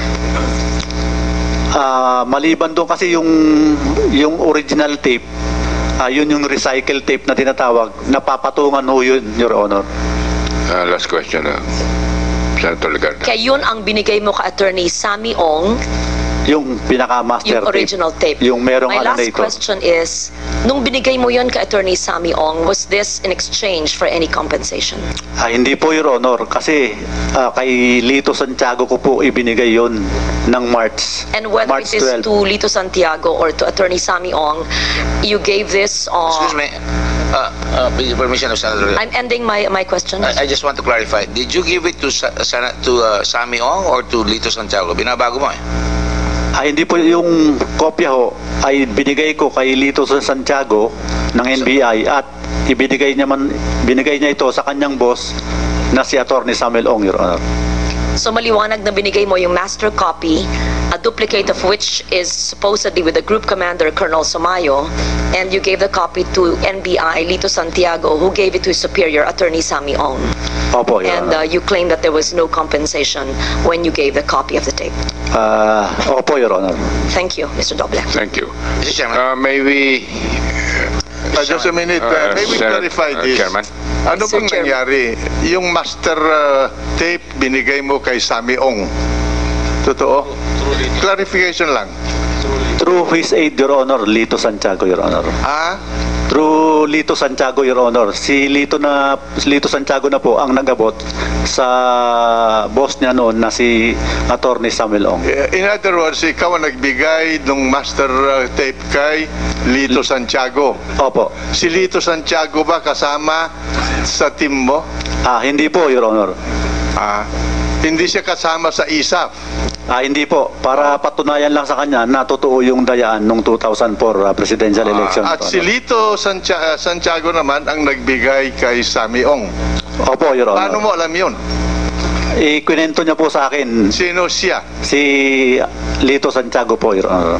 Maliban doon kasi yung original tape, yun yung recycle tape na tinatawag, napapatungan ho yun, Your Honor. Last question, Senator Legarda. Kaya yun ang binigay mo ka Attorney Sammy Ong, Yung pinaka-master yung original tape. Yung merong My last nito. question is, nung binigay mo yun ka Attorney Sammy Ong, was this in exchange for any compensation? Hindi po, Your Honor, kasi kay Lito Santiago ko po ibinigay yon ng March. And whether March it is 12. to Lito Santiago or to Attorney Sammy Ong, you gave this on... Excuse me. With the permission of Senator. I'm ending my question. I just want to clarify. Did you give it to Sammy Ong or to Lito Santiago? Binabago mo eh. Hindi po yung kopya ho ay binigay ko kay Lito Santiago ng NBI at binigay niya ito sa kanyang boss na si Attorney Samuel Ong, Your Honor. So maliwanag na binigay mo yung master copy, a duplicate of which is supposedly with the group commander, Colonel Somayo, and you gave the copy to NBI, Lito Santiago, who gave it to his superior, Attorney Sammy Ong. Opo, Your And Honor. you claim that there was no compensation when you gave the copy of the tape. Opo, Your Honor. Thank you, Mr. Doble. Thank you. Mr. Chairman. May we... Just a minute, may we clarify this? Chairman. Ano Sir bang Chairman. nangyari? Yung master tape binigay mo kay Sammy Ong. Totoo? Clarification lang. Through his aid, Your Honor, Lito Santiago, Your Honor. Through Lito Santiago, Your Honor. Si Lito Santiago na po ang nagabot sa boss niya noon na si Attorney Samuel Ong. In other words, ikaw ang nagbigay ng master tape kay Lito Santiago. Opo. Si Lito Santiago ba kasama sa team mo? Hindi po, Your Honor. Hindi siya kasama sa ISAF. Hindi po. Para patunayan lang sa kanya na totoo yung dayaan nung 2004 presidential election. At Your si Honor. Lito Santiago naman ang nagbigay kay Sammy Ong. Opo, Your Honor. Paano mo alam yun? Ikwinento niya po sa akin. Sino siya? Si Lito Santiago po, Your Honor.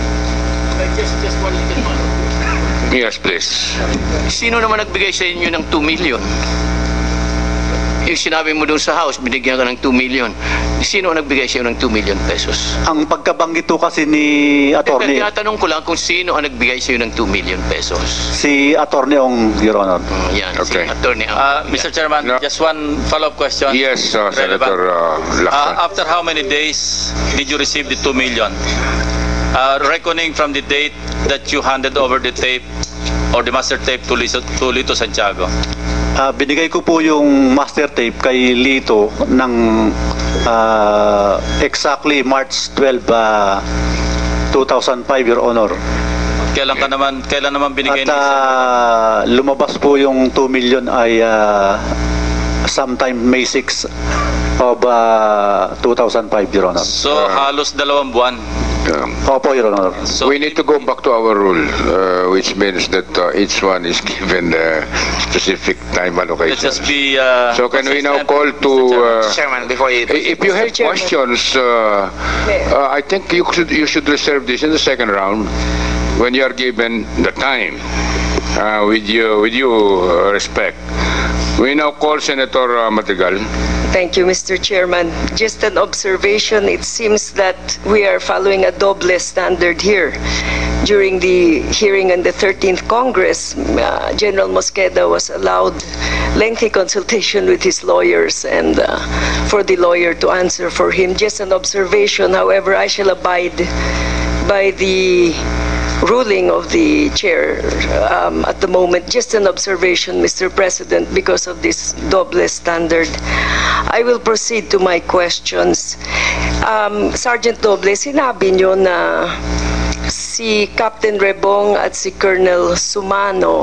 Yes, please. Sino naman nagbigay sa inyo ng 2 million? Yung sinabi mo doon sa house, binigyan ka ng 2 million. Sino ang nagbigay sa iyo ng 2 million pesos? Ang pagkabanggit po kasi ni Attorney, Tinatanong ko lang kung sino ang nagbigay sa iyo ng 2 million pesos. si Attorney Ong, Your Honor. Yan, Okay. si Attorney. Mr. Chairman, No. just one follow-up question. Yes, Senator Relevant. Lacson. After how many days did you receive the 2 million? Reckoning from the date that you handed over the tape or the master tape to Lito Santiago. Binigay ko po yung master tape kay Lito ng exactly March 12, 2005, Your Honor. Kailan naman binigay At lumabas po yung 2 million ay sometime May 6 of 2005, Your Honor. So halos 2 buwan. Opo, Your Honor. So We need to go back to our rule, which means that each one is given specific time let's allocation. just be So can we now consistent, call to... Mr. Chairman, before you... if you have questions, I think you should reserve this in the second round when you are given the time, with you respect. We now call Senator Matigal. Thank you, Mr. Chairman. Just an observation, it seems that we are following a double standard here. During the hearing on the 13th Congress, General Mosqueda was allowed lengthy consultation with his lawyers and for the lawyer to answer for him. Just an observation, however, I shall abide by the ruling of the chair at the moment. Just an observation, Mr. President, because of this double standard. I will proceed to my questions. Sergeant Doble, sinabi nyo na si Captain Rebong at si Colonel Sumayo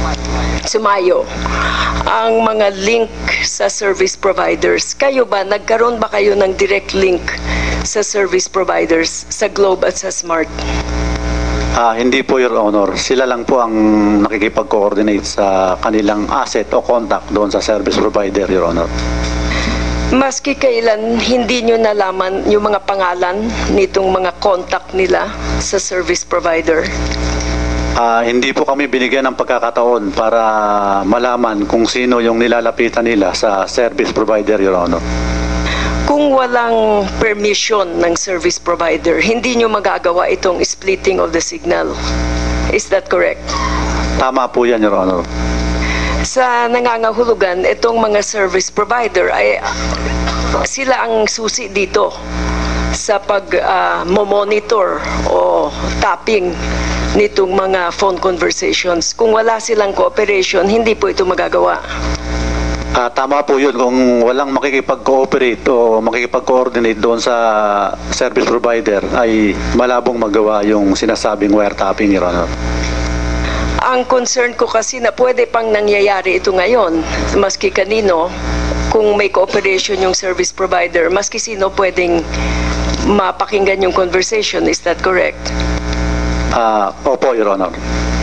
ang mga link sa service providers. Kayo ba, nagkaroon ba kayo ng direct link sa service providers sa Globe at sa Smart? Hindi po, Your Honor. Sila lang po ang nakikipag-coordinate sa kanilang asset o contact doon sa service provider, Your Honor. Maski kailan hindi nyo nalaman yung mga pangalan nitong mga contact nila sa service provider? Hindi po kami binigyan ng pagkakataon para malaman kung sino yung nilalapitan nila sa service provider, Your Honor. Kung walang permission ng service provider, hindi nyo magagawa itong splitting of the signal. Is that correct? Tama po yan, Your Honor. Sa nangangahulugan, itong mga service provider ay sila ang susi dito sa pag-monitor o tapping nitong mga phone conversations. Kung wala silang cooperation, hindi po ito magagawa. Tama po yun. Kung walang makikipag-cooperate o makikipag-coordinate doon sa service provider, ay malabong magawa yung sinasabing wiretapping, Your Honor. Ang concern ko kasi na pwede pang nangyayari ito ngayon, maski kanino, kung may cooperation yung service provider, maski sino pwedeng mapakinggan yung conversation. Is that correct? Opo, Your Honor.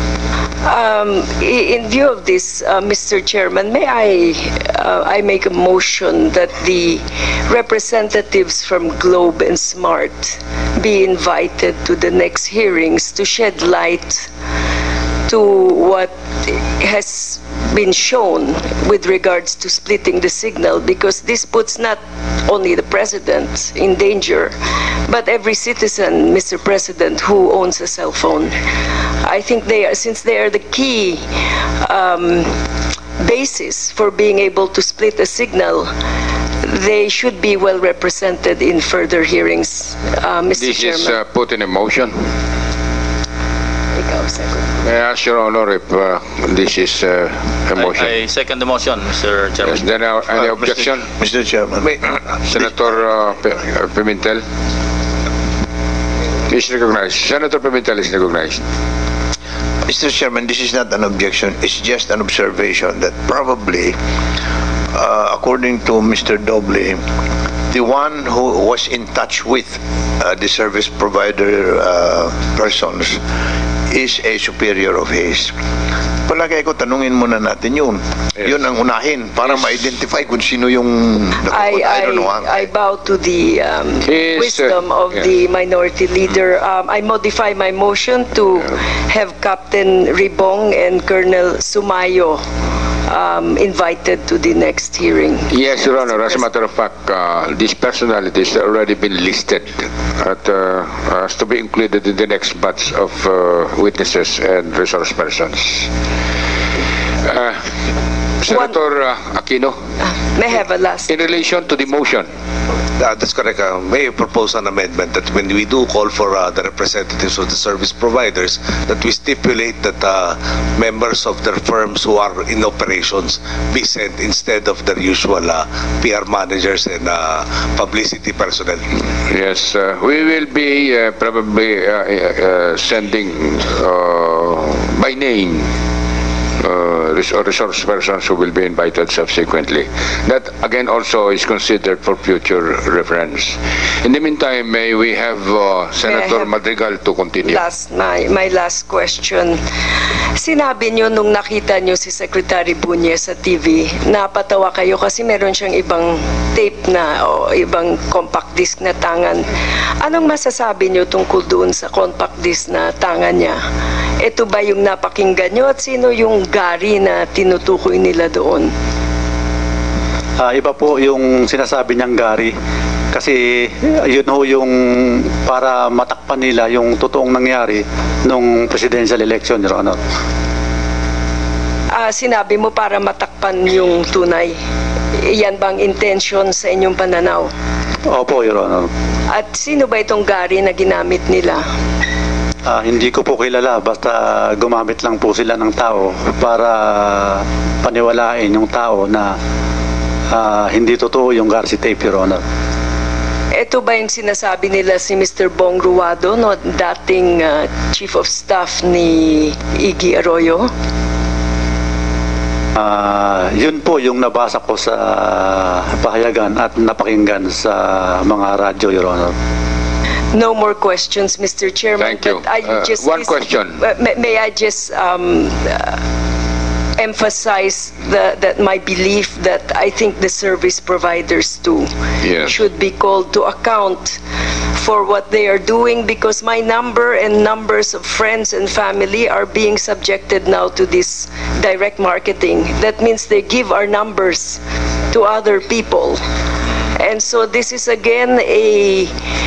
In view of this, Mr. Chairman, may I make a motion that the representatives from Globe and Smart be invited to the next hearings to shed light to what has been shown with regards to splitting the signal, because this puts not only the President in danger, but every citizen, Mr. President, who owns a cell phone. I think since they are the key basis for being able to split a signal, they should be well represented in further hearings, Mr. This Chairman. is put in a motion. May I ask Your Honor if this is a motion? I second the motion, Mr. Chairman. Is there any objection? Mr. Chairman. Senator Pimentel is recognized. Senator Pimentel is recognized. Mr. Chairman, this is not an objection. It's just an observation that probably, according to Mr. Doble, the one who was in touch with the service provider persons is a superior of his. Palagay ko, tanungin muna natin yun. Yes. Yun ang unahin para ma-identify kung sino yung I don't know. I bow to the wisdom of the minority leader. I modify my motion to have Captain Ribong and Colonel Sumayo invited to the next hearing. Yes, Your Honor. As a matter of fact, these personalities have already been listed as to be included in the next batch of witnesses and resource persons. Senator Aquino, may I have a last? in relation to the motion. That's correct. May I propose an amendment that when we do call for the representatives of the service providers, that we stipulate that members of their firms who are in operations be sent instead of their usual PR managers and publicity personnel. Yes, we will be probably sending by name resource persons who will be invited subsequently. That again also is considered for future reference. In the meantime, may we have Senator Madrigal to continue. My last question. Sinabi nyo nung nakita nyo si Secretary Bunye sa TV, napatawa kayo kasi meron siyang ibang tape na o ibang compact disc na tangan. Anong masasabi nyo tungkol doon sa compact disc na tangan niya? Ito ba yung napakinggan nyo at sino yung gari na tinutukoy nila doon? Iba po yung sinasabi niyang gari. Kasi yun ho yung para matakpan nila yung totoong nangyari nung presidential election, Your Honor. Sinabi mo para matakpan yung tunay. Iyan bang intention sa inyong pananaw? Opo, Your Honor. At sino ba itong gari na ginamit nila? Hindi ko po kilala, basta gumamit lang po sila ng tao para paniwalain yung tao na hindi totoo yung Garci tape, Your Honor. Ito ba yung sinasabi nila si Mr. Bong Ruado, no, dating Chief of Staff ni Iggy Arroyo? Yun po yung nabasa ko sa pahayagan at napakinggan sa mga radyo, Your Honor. No more questions, Mr. Chairman. Thank you. But I just One question. May I just emphasize that my belief that I think the service providers too Yes. should be called to account for what they are doing, because my number and numbers of friends and family are being subjected now to this direct marketing. That means they give our numbers to other people. And so this is again a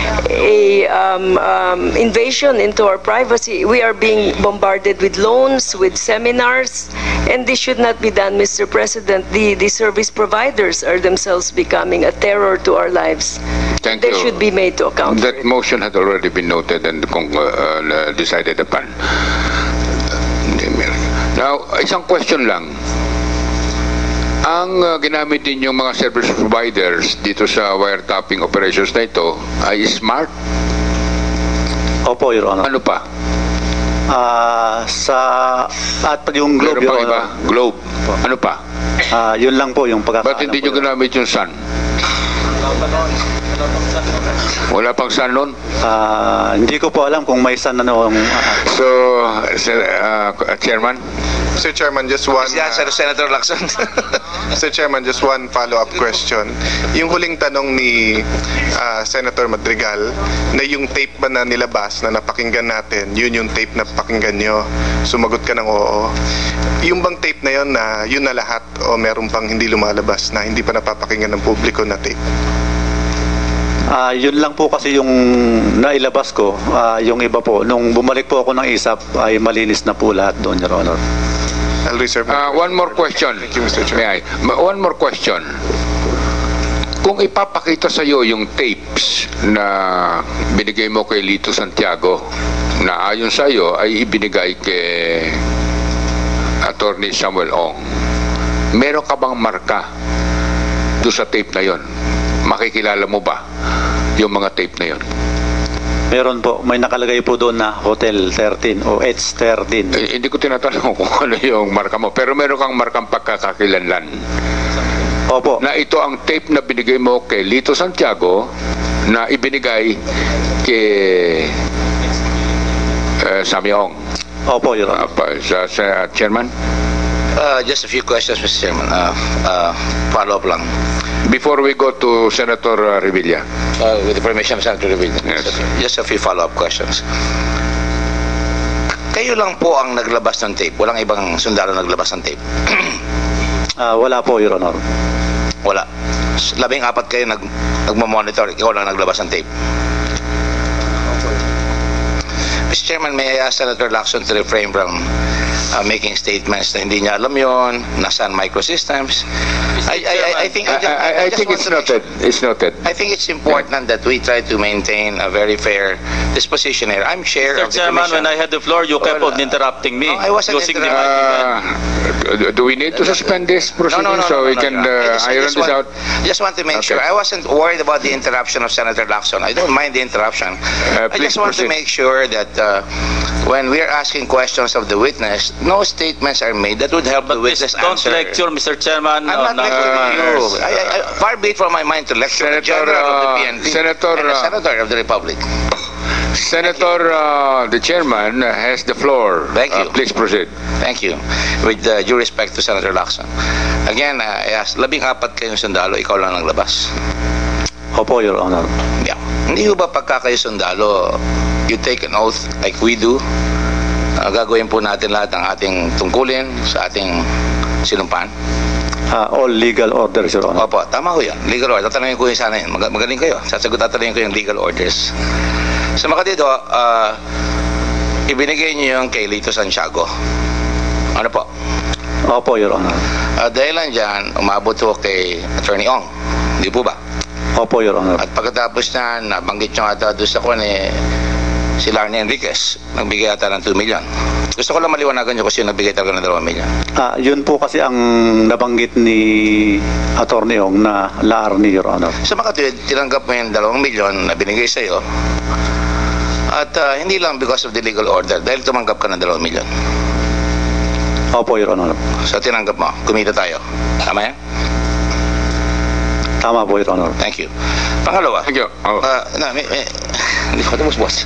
invasion into our privacy. We are being bombarded with loans, with seminars, and this should not be done, Mr. President. The service providers are themselves becoming a terror to our lives. Thank They you. should be made to account for That it. motion had already been noted and decided upon. Now, isang question lang. Ang ginamit ninyong mga service providers dito sa wiretapping operations na ito ay smart? Opo, Your Honor. Ano pa? At yung Globe, Meron Your pang iba? Honor. Globe. Ano pa? Yun lang po yung pagkakaalam Ba't hindi nyo ko, Your Honor. ginamit yung Sun? Wala pang Sun nun? Hindi ko po alam kung may san ano. So, Chairman? Mr. Chairman, just one... Senator Lacson. Mr. Chairman, just one follow-up question. Yung huling tanong ni Senator Madrigal, na yung tape ba na nilabas na napakinggan natin, yun yung tape na pakinggan nyo, sumagot ka ng oo. Yung bang tape na yun na yun na lahat o meron pang hindi lumalabas na hindi pa napapakinggan ng publiko na tape? Yun lang po kasi yung nailabas ko. Yung iba po, nung bumalik po ako ng ISAP, ay malinis na po lahat doon, Your Honor. I'll reserve. One more question. Thank you, Mr. Chair. May I? One more question. Kung ipapakita sa iyo yung tapes na binigay mo kay Lito Santiago na ayon sa iyo ay ibinigay kay Attorney Samuel Ong, meron ka bang marka doon sa tape na yon? Makikilala mo ba yung mga tape na yon? Meron po, may nakalagay po doon na Hotel 13 o H13. Hindi ko tinatanong kung ano yung marka mo, pero meron kang markang pagkakakilanlan. Opo. Na ito ang tape na binigay mo kay Lito Santiago na ibinigay kay Sammy Ong. Opo, Your Honor. Sa Chairman? Just a few questions, Mr. Chairman. Follow-up lang. Before we go to Senator Revilla. With the permission of Senator Revilla. Yes. Just a few follow-up questions. Kayo lang po ang naglabas ng tape. Walang ibang sundalo naglabas ng tape. Wala po, Your Honor. Wala. 14 kayo nagmamonitor. Ikaw lang naglabas ng tape. Mr. Chairman, may I ask Senator Lacson to refrain from making statements na hindi niya alam yon, na Sun Microsystems. I think it's noted. It's noted. I think it's important that we try to maintain a very fair disposition here. I'm chair of the Chairman, commission. when I had the floor, you kept on interrupting me. No, I wasn't using the Do we need to suspend this proceeding so we can iron this out? Just want to make sure. I wasn't worried about the interruption of Senator Lacson. I don't mind the interruption. I Please just want to proceed. make sure that when we're asking questions of the witness, no statements are made that would help the witness Don't answer. lecture, Mr. Chairman. I'm not lecturing you. Far be it from my mind to lecture the General of the PNP Senator, and the Senator of the Republic. Senator, the Chairman has the floor. Thank you. Please proceed. Thank you. With due respect to Senator Lacson. Again, I asked, 14 kayong sundalo, ikaw lang naglabas. Opo, Your Honor. Yeah. Hindi ba pagka kayo sundalo, you take an oath like we do? Gagawin po natin lahat ng ating tungkulin sa ating sinumpaan. All legal orders, Your Honor. Opo, tama ko yan. Legal order. Tatanungin ko yun sana yun. Magaling kayo. Tatanungin ko yung legal orders. Sa mga dito, ibinigay niyo yung kay Lito Santiago. Ano po? Opo, Your Honor. Dahilan dyan, umabot po kay Attorney Ong. Hindi po ba? Opo, Your Honor. At pagkatapos na, nabanggit nyo ata doon sa kwan si Larny Enriquez, nagbigay ata ng 2 million. Gusto ko lang maliwanagan nyo kasi nagbigay talaga ng 2 million. Yun po kasi ang nabanggit ni Attorney Ong na Larny, Your Honor. Sa makatuwid, tinanggap mo yung 2 million na binigay sa'yo. At hindi lang because of the legal order, dahil tumanggap ka ng 2 million. Opo, Your Honor. So tinanggap mo, kumita tayo. Tama yan? Tama po, Your Honor. Thank you. Pangalawa. Thank you. Oh. Hindi ko tapos, boss.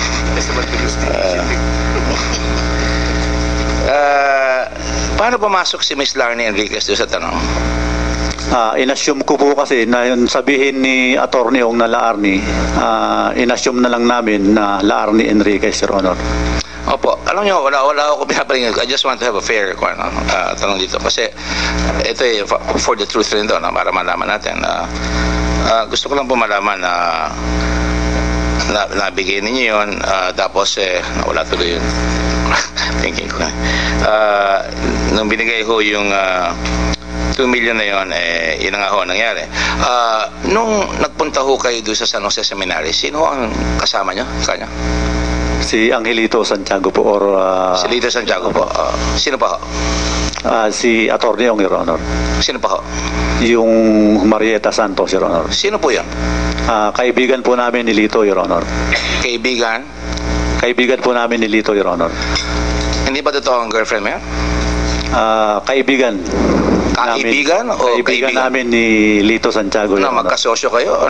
Paano pumasok si Ms. Larnie Enriquez doon sa tanong? Inassume ko po kasi na yun sabihin ni Attorney Ong na Laarni, inassume na lang namin na Laarni Enriquez, Your Honor. Opo. Alam niyo, wala ako pinaparingin. I just want to have a fair tanong dito. Kasi ito for the truth rin doon, para malaman natin. Gusto ko lang po malaman na nabigay ninyo yun, tapos nawala tuloy yun. Thinking ko. Nung binigay ho yung 2 million na yun, yun nga ho nangyari. Nung nagpunta ho kayo doon sa San Jose Seminary, sino ang kasama nyo? Kanya? Si Angelito Santiago po or... si Lito Santiago po. Sino pa ho? Si Attorney Ong, Your Honor. Sino pa ho? Yung Marieta Santos, Your Honor. Sino po yan? Kaibigan po namin ni Lito, Your Honor. Kaibigan? Kaibigan po namin ni Lito, Your Honor. Hindi ba totoo ang girlfriend mo yan? Kaibigan. Kaibigan o kaibigan namin ni Lito Santiago. Magkasosyo kayo?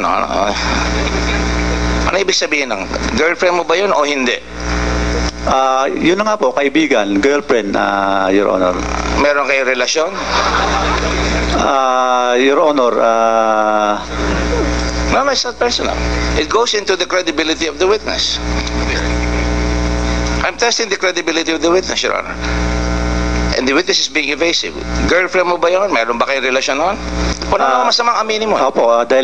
Ano ibig sabihin ng girlfriend mo ba yun o hindi? Yun na nga po, kaibigan, girlfriend, Your Honor. Meron kayong relasyon? Your Honor, no, it's not personal. It goes into the credibility of the witness. I'm testing the credibility of the witness, Your Honor. And the witness is being evasive. Girlfriend mo ba yun? Meron ba kayong relasyon noon? Wala naman masamang aminin mo. Opo, dahil...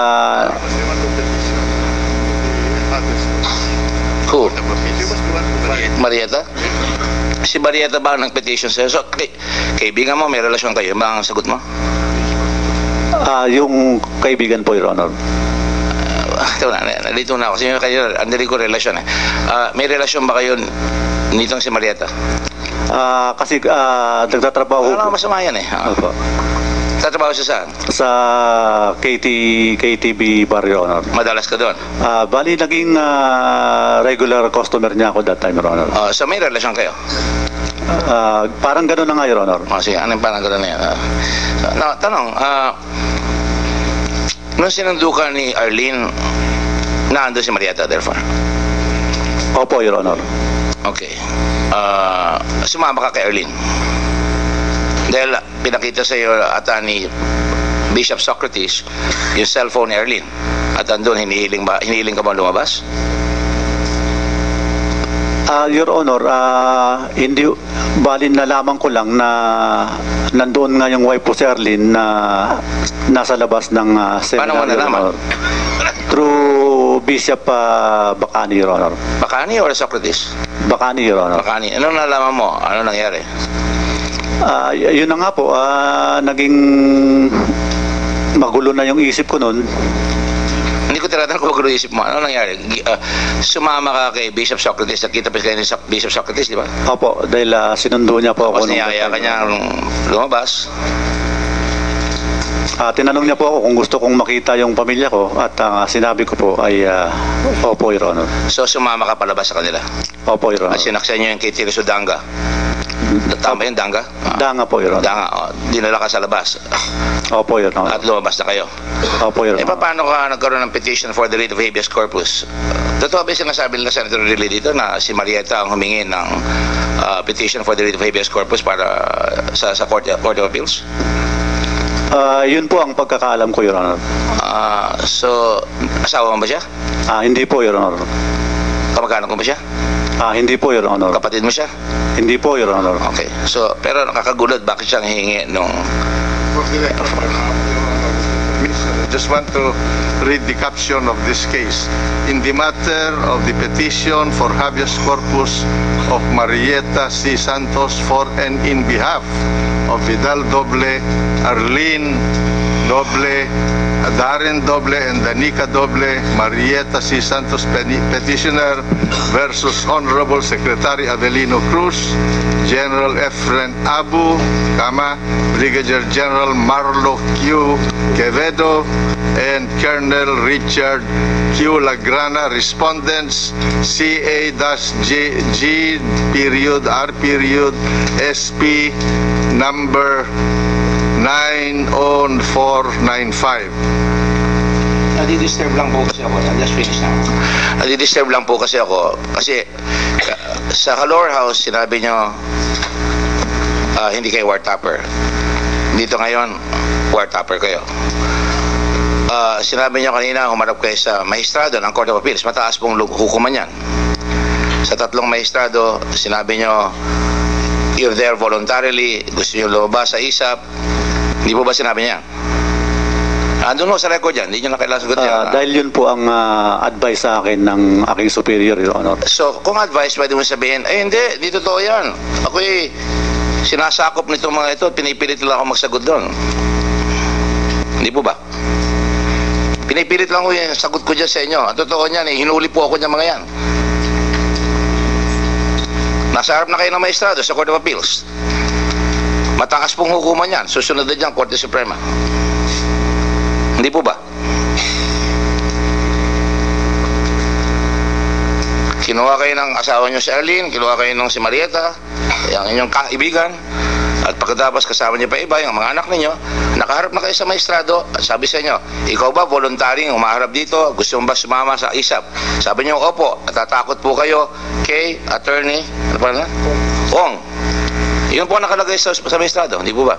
Who? Marieta? Si Marieta ba ang nag-petition sa'yo? So, kaibigan mo, may relasyon kayo. Ba ang sagot mo? Yung kaibigan po, Your Honor. Ito na, nalito na ako. Kasi kayo, andali ko relasyon eh. May relasyon ba kayo nitong si Marieta? Kasi nagtatrabaho... Wala naman masama yan eh. Opo. Tatrabaho siya saan? Sa KTB Bar, Your Honor. Madalas ka doon? Bali, naging regular customer niya ako that time, Your Honor. So may relasyon kayo? Parang gano'n na nga, Your Honor. Sige, anong parang gano'n na yan? Tanong, nung sinundo ka ni Arlene, naando si Marieta, therefore? Opo, Your Honor. Okay. Sumama ka kay Arlene. Dahil pinakita sa iyo ata ni Bishop Socrates yung cellphone ni Arlene. At andun, hinihiling ka ba lumabas? Your Honor, hindi, bali nalaman ko lang na nandoon nga yung wife po si Arlene na nasa labas ng seminar. Paano mo nalaman? Through Bishop Bacani, Your Honor. Bacani or Socrates? Bacani, Your Honor. Bacani. Anong nalaman mo? Ano nangyari? Yun na nga po, naging magulo na yung isip ko noon. Hindi ko tinatanong kung magulo isip mo. Ano nangyari? Sumama ka kay Bishop Socrates. Nakita pa kayo ni Bishop Socrates, di ba? Opo, dahil sinundo niya po ako. Tapos niyaya ka niya lumabas. Tinanong niya po ako kung gusto kong makita yung pamilya ko at sinabi ko po ay opo, Your Honor. So sumama ka palabas sa kanila? Opo, Your Honor. At sinaksan niyo yung kay Tiriso Danga? Tama yung Danga? Danga po, Your Honor. Danga, dinala ka sa labas? Opo, Your Honor. At lumabas na kayo? Opo, Your Honor. Paano ka nagkaroon ng petition for the writ of habeas corpus? Totoo ba yung sinasabi nila Senator Riley dito na si Marieta ang humingi ng petition for the writ of habeas corpus para sa Court of Appeals? Yun po ang pagkakaalam ko, Your Honor. So, asawa mo ba siya? Hindi po, Your Honor. Kamag-anak mo ba siya? Hindi po, Your Honor. Kapatid mo siya? Hindi po, Your Honor. Okay. So, pero nakakagulat, bakit siya hihingi nung... Just want to read the caption of this case. In the matter of the petition for habeas corpus of Marieta C. Santos for and in behalf of Vidal Doble, Arlene Doble, Darren Doble, and Danica Doble, Marieta C. Santos petitioner versus Honorable Secretary Avelino Cruz, General Efren Abu, Brigadier General Marlo Q. Quevedo, and Colonel Richard Q. Lagrana, respondents CA-G period R period SP number 9 on 495. Nadi-disturb lang po kasi ako. Just finish na. Nadi-disturb lang po kasi ako. Kasi sa lower house, sinabi nyo, hindi kayo war topper. Dito ngayon, war topper kayo. Sinabi nyo kanina, humarap kayo sa mahistrado ng Court of Appeals. Mataas pong hukuman yan. Sa 3 mahistrado, sinabi nyo, you're there voluntarily, gusto nyo lumabas sa ISAP. Hindi po ba sinabi niya? Andun mo sa record yan, hindi nyo na kailangan sagot yan. Dahil yun po ang advice sa akin ng aking superior, Your Honor. So, kung advice, pwede mo sabihin, hindi, di totoo yan. Ako'y sinasakop nitong mga ito, pinipilit lang ako magsagot doon. Hindi po ba? Pinipilit lang ko yung sagot ko dyan sa inyo. Ang totoo niyan, hinuli po ako niyan mga yan. Nasa harap na kayo ng maestrado sa Court of Appeals. Mataas pong hukuman yan. Susunod na dyan, Korte Suprema. Hindi po ba? Kinuha kayo ng asawa nyo si Arlene, kinuha kayo ng si Marieta, yung inyong kaibigan, at pagkatapos kasama niyo pa iba, yung mga anak ninyo, nakaharap na kayo sa maestrado, at sabi sa inyo, ikaw ba voluntaring umaharap dito? Gusto mo ba sumama sa ISAP? Sabi niyo, opo, natatakot po kayo kay attorney, ano pa na? Ong. Yun po nakalagay sa maestrado, hindi po ba?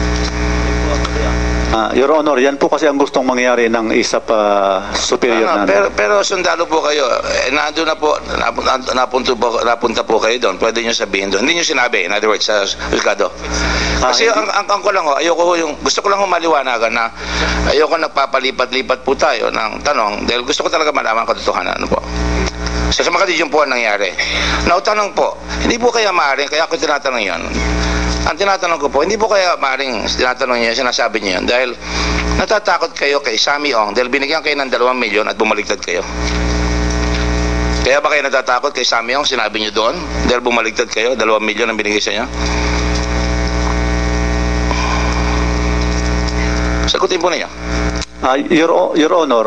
Your Honor, yan po kasi ang gustong mangyari ng ISAP superior na. Pero sundalo po kayo. Nandun na po, napunta po kayo doon. Pwede nyo sabihin doon. Hindi nyo sinabi, in other words, sa Wilcado. Kasi ang ko lang ayoko yung, gusto ko lang maliwanagan na ayoko nagpapalipat-lipat po tayo ng tanong dahil gusto ko talaga malaman katotohanan. Ano po? Sa makadijyon po ang nangyari. Nautanong po, hindi po kaya maaaring, kaya ako tinatanong yun. Ang tinatanong ko po, hindi po kaya maaaring tinatanong niya, sinasabi niya yun, dahil natatakot kayo kay Sammy Ong dahil binigyan kayo ng 2 milyon at bumaligtad kayo. Kaya ba kayo natatakot kay Sammy Ong, sinabi niyo doon, dahil bumaligtad kayo, 2 milyon ang binigay sa inyo? Sagutin po niyo. Your Honor,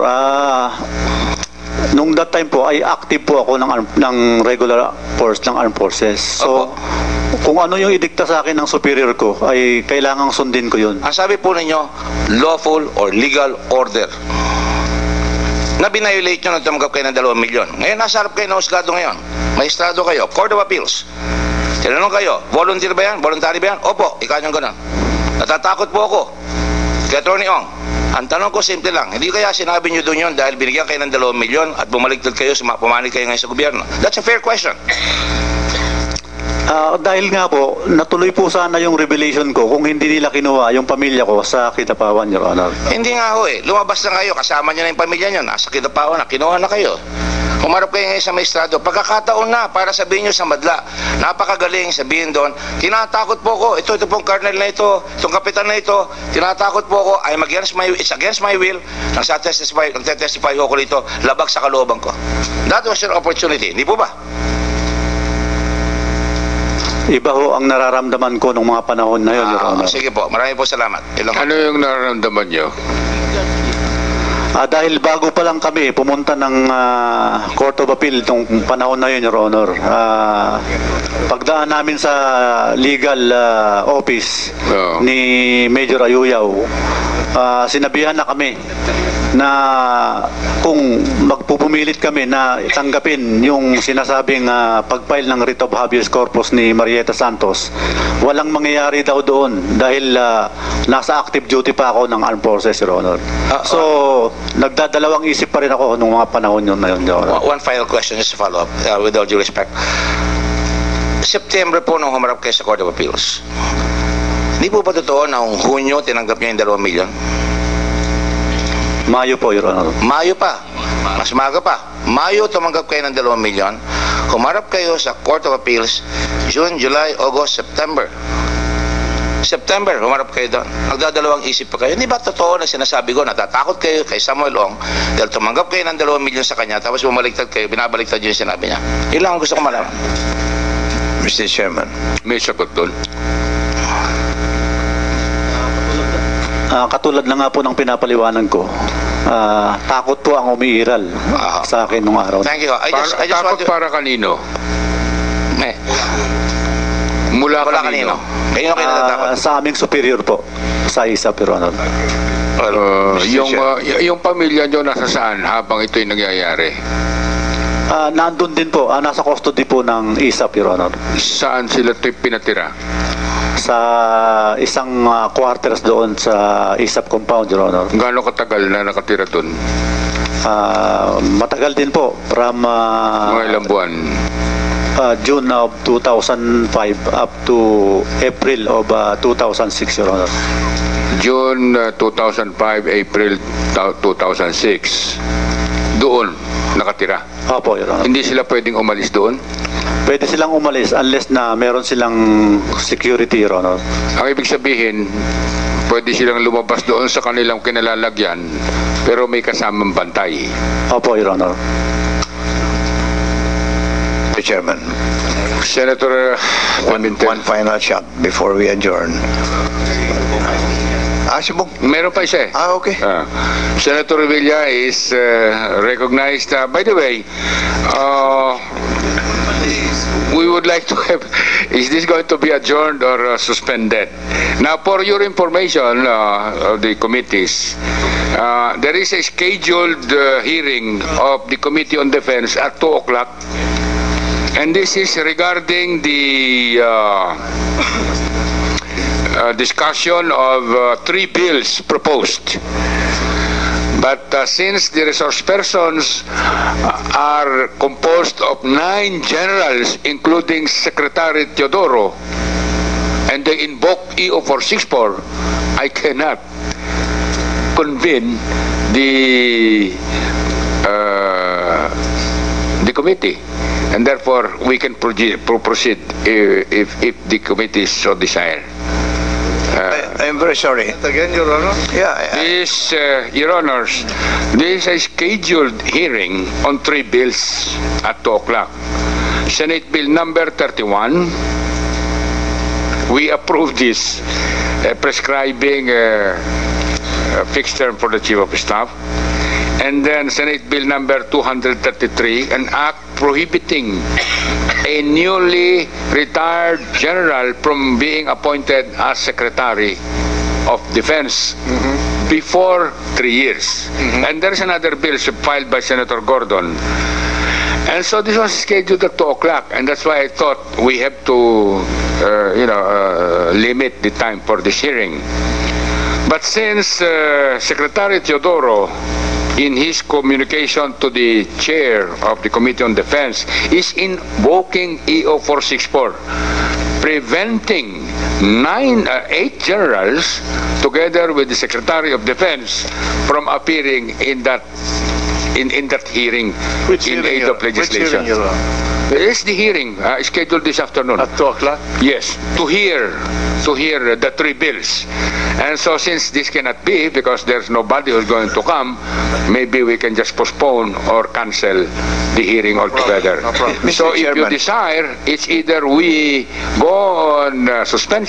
nung that time po ay active po ako ng regular force ng armed forces. So, kung ano yung idikta sa akin ng superior ko, ay kailangang sundin ko yun. Ang sabi po ninyo, lawful or legal order. Na binayolate nyo nang tumanggap kayo ng 2 milyon. Ngayon, nasa harap kayo ng husgado ngayon. Maestrado kayo, Court of Appeals. Tinanong kayo, volunteer ba yan? Voluntary ba yan? Opo, ikaw niyong ganun. Natatakot po ako. Kay Attorney Ong, ang tanong ko simple lang, hindi kaya sinabi niyo doon yun dahil binigyan kayo ng 2 milyon at bumaligtad kayo, pumanig kayo ngayon sa gobyerno? That's a fair question. Dahil nga po, natuloy po sana yung revelation ko kung hindi nila kinuha yung pamilya ko sa Kitapawan, Your Honor. Hindi nga ho eh. Lumabas na kayo, kasama niyo na yung pamilya niyo, nasa Kitapawan na, kinuha na kayo. Humarap kayo ngayon sa maestrado, pagkakataon na para sabihin niyo sa madla, napakagaling sabihin doon, tinatakot po ko, ito pong colonel na ito, itong kapitan na ito, tinatakot po ko, it's against my will, nagtetestify ko dito, labag sa kalooban ko. That was your opportunity, hindi po ba? Iba ho ang nararamdaman ko nung mga panahon na yun, Your Honor. Sige po, marami po salamat. Ano yung nararamdaman nyo? Dahil bago pa lang kami pumunta ng Court of Appeal nung panahon na yun, Your Honor. Pagdaan namin sa legal office ni Major Ayuyaw, sinabihan na kami na kung magpupumilit kami na tanggapin yung sinasabing pag-file ng writ of habeas corpus ni Marieta Santos, walang mangyayari daw doon dahil nasa active duty pa ako ng Armed Forces, Your Honor. So, nagdadalawang isip pa rin ako nung mga panahon yun na yun, Your Honor. One final question, just to follow up, with all due respect. September po nung humarap kayo sa Court of Appeals, hindi po ba totoo na Hunyo tinanggap niya yung 2 milyon? Mayo po, Your Honor. Mayo pa. Mas maga pa. Mayo tumanggap kayo ng 2 milyon. Humarap kayo sa Court of Appeals June, July, August, September. September, humarap kayo doon. Nagdadalawang isip pa kayo. Hindi ba totoo na sinasabi ko, natatakot kayo kay Samuel Ong dahil tumanggap kayo ng 2 milyon sa kanya tapos bumaliktad kayo, binabaliktad yung sinabi niya. Yun lang ang gusto ko malaman. Mr. Chairman. May sagot doon. Katulad na nga po ng pinapaliwanan ko, takot po ang umiiral sa akin nung araw. Thank you. I just takot want to... para kanino? Mula kanino? Kanino kayo natatakot? Sa aming superior po, sa ISAP, Your Honor. Yung pamilya nyo nasa saan habang ito'y nangyayari? Nandun din po, nasa custody po ng ISAP, Your Honor. Saan sila ito'y pinatira? Sa isang quarters doon sa ISAP compound, Your Honor. Gaano katagal na nakatira doon? Matagal din po, from mga ilang buwan? June of 2005 up to April of 2006, Your Honor. June 2005, April 2006. Doon nakatira? Opo, Your Honor. Hindi sila pwedeng umalis doon? Pwede silang umalis unless na meron silang security, Your Honor. Ang ibig sabihin, pwede silang lumabas doon sa kanilang kinalalagyan, pero may kasamang bantay. Opo, Your Honor. Mr. Chairman, Senator one final shot before we adjourn. Sibong. Meron pa isa eh. Okay. Senator Revilla is recognized. By the way, we would like to have, is this going to be adjourned or suspended? Now, for your information of the committees, there is a scheduled hearing of the Committee on Defense at 2 o'clock. And this is regarding the discussion of 3 bills proposed. But since the resource persons are composed of 9 generals, including Secretary Teodoro, and they invoke EO 464, I cannot convene the committee. And therefore, we can proceed if the committee so desire. I'm very sorry. Again, Your Honor? Yeah. This, Your Honors, this is a scheduled hearing on 3 bills at 2 o'clock. Senate Bill number 31, we approved this, prescribing a fixed term for the Chief of Staff. And then Senate Bill number 233, an act prohibiting a newly retired general from being appointed as Secretary of Defense before 3 years. And there's another bill filed by Senator Gordon. And so this was scheduled at 2 o'clock, and that's why I thought we have to, limit the time for this hearing. But since Secretary Teodoro, in his communication to the chair of the Committee on Defense, is invoking EO 464, preventing 8 generals, together with the Secretary of Defense, from appearing in that hearing in aid of legislation. It is the hearing scheduled this afternoon. At 2 o'clock? Yes, to hear the 3 bills. And so since this cannot be, because there's nobody who's going to come, maybe we can just postpone or cancel the hearing altogether. No problem. So Mr. if you Chairman. desire, it's either we go on suspend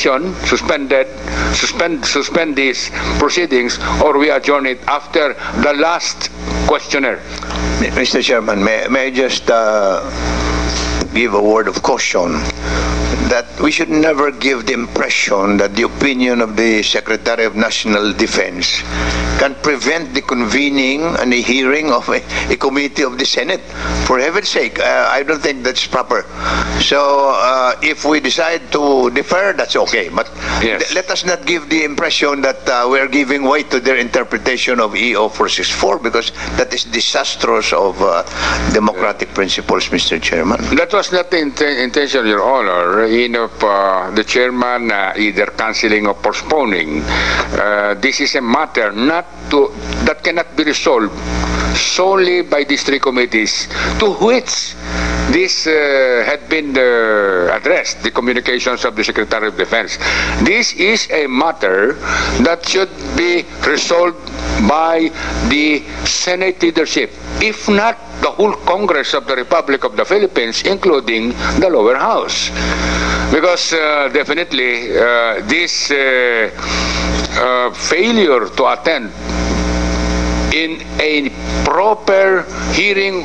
these proceedings, or we adjourn it after the last questioner. Mr. Chairman, may I just give a word of caution that we should never give the impression that the opinion of the Secretary of National Defense can prevent the convening and the hearing of a committee of the Senate. For heaven's sake, I don't think that's proper. So if we decide to defer, that's okay. But Yes. let us not give the impression that we're giving way to their interpretation of EO 464, because that is disastrous of democratic principles, Mr. Chairman. That was not the intention, Your Honor, of the chairman either canceling or postponing. This is a matter that cannot be resolved solely by these 3 committees to which this had been addressed, the communications of the Secretary of Defense. This is a matter that should be resolved by the Senate leadership, if not the whole Congress of the Republic of the Philippines, including the lower house. Because definitely this failure to attend in a proper hearing,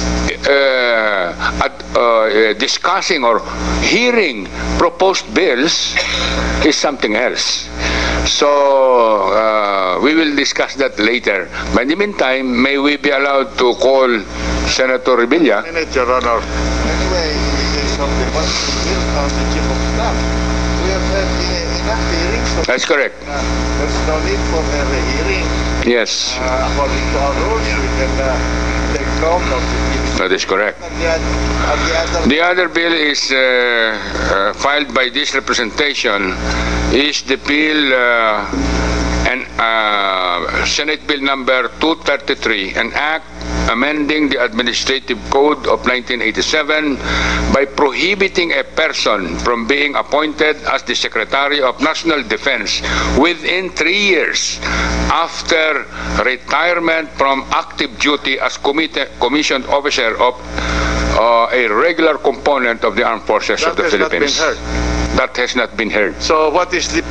discussing or hearing proposed bills is something else. So we will discuss that later. But in the meantime, may we be allowed to call Senator Revilla? Your Honor. Anyway, something what will on the chief of staff. We have had enough hearings. So That's correct. There's no need for a hearing. Yes, According to our rules, we can take note of the that is correct. The other bill is filed by this representation is the bill Senate Bill number 233, an act amending the Administrative Code of 1987 by prohibiting a person from being appointed as the Secretary of National Defense within 3 years after retirement from active duty as commissioned officer of a regular component of the armed forces of the Philippines. That has not been heard. That has not been heard. So what is the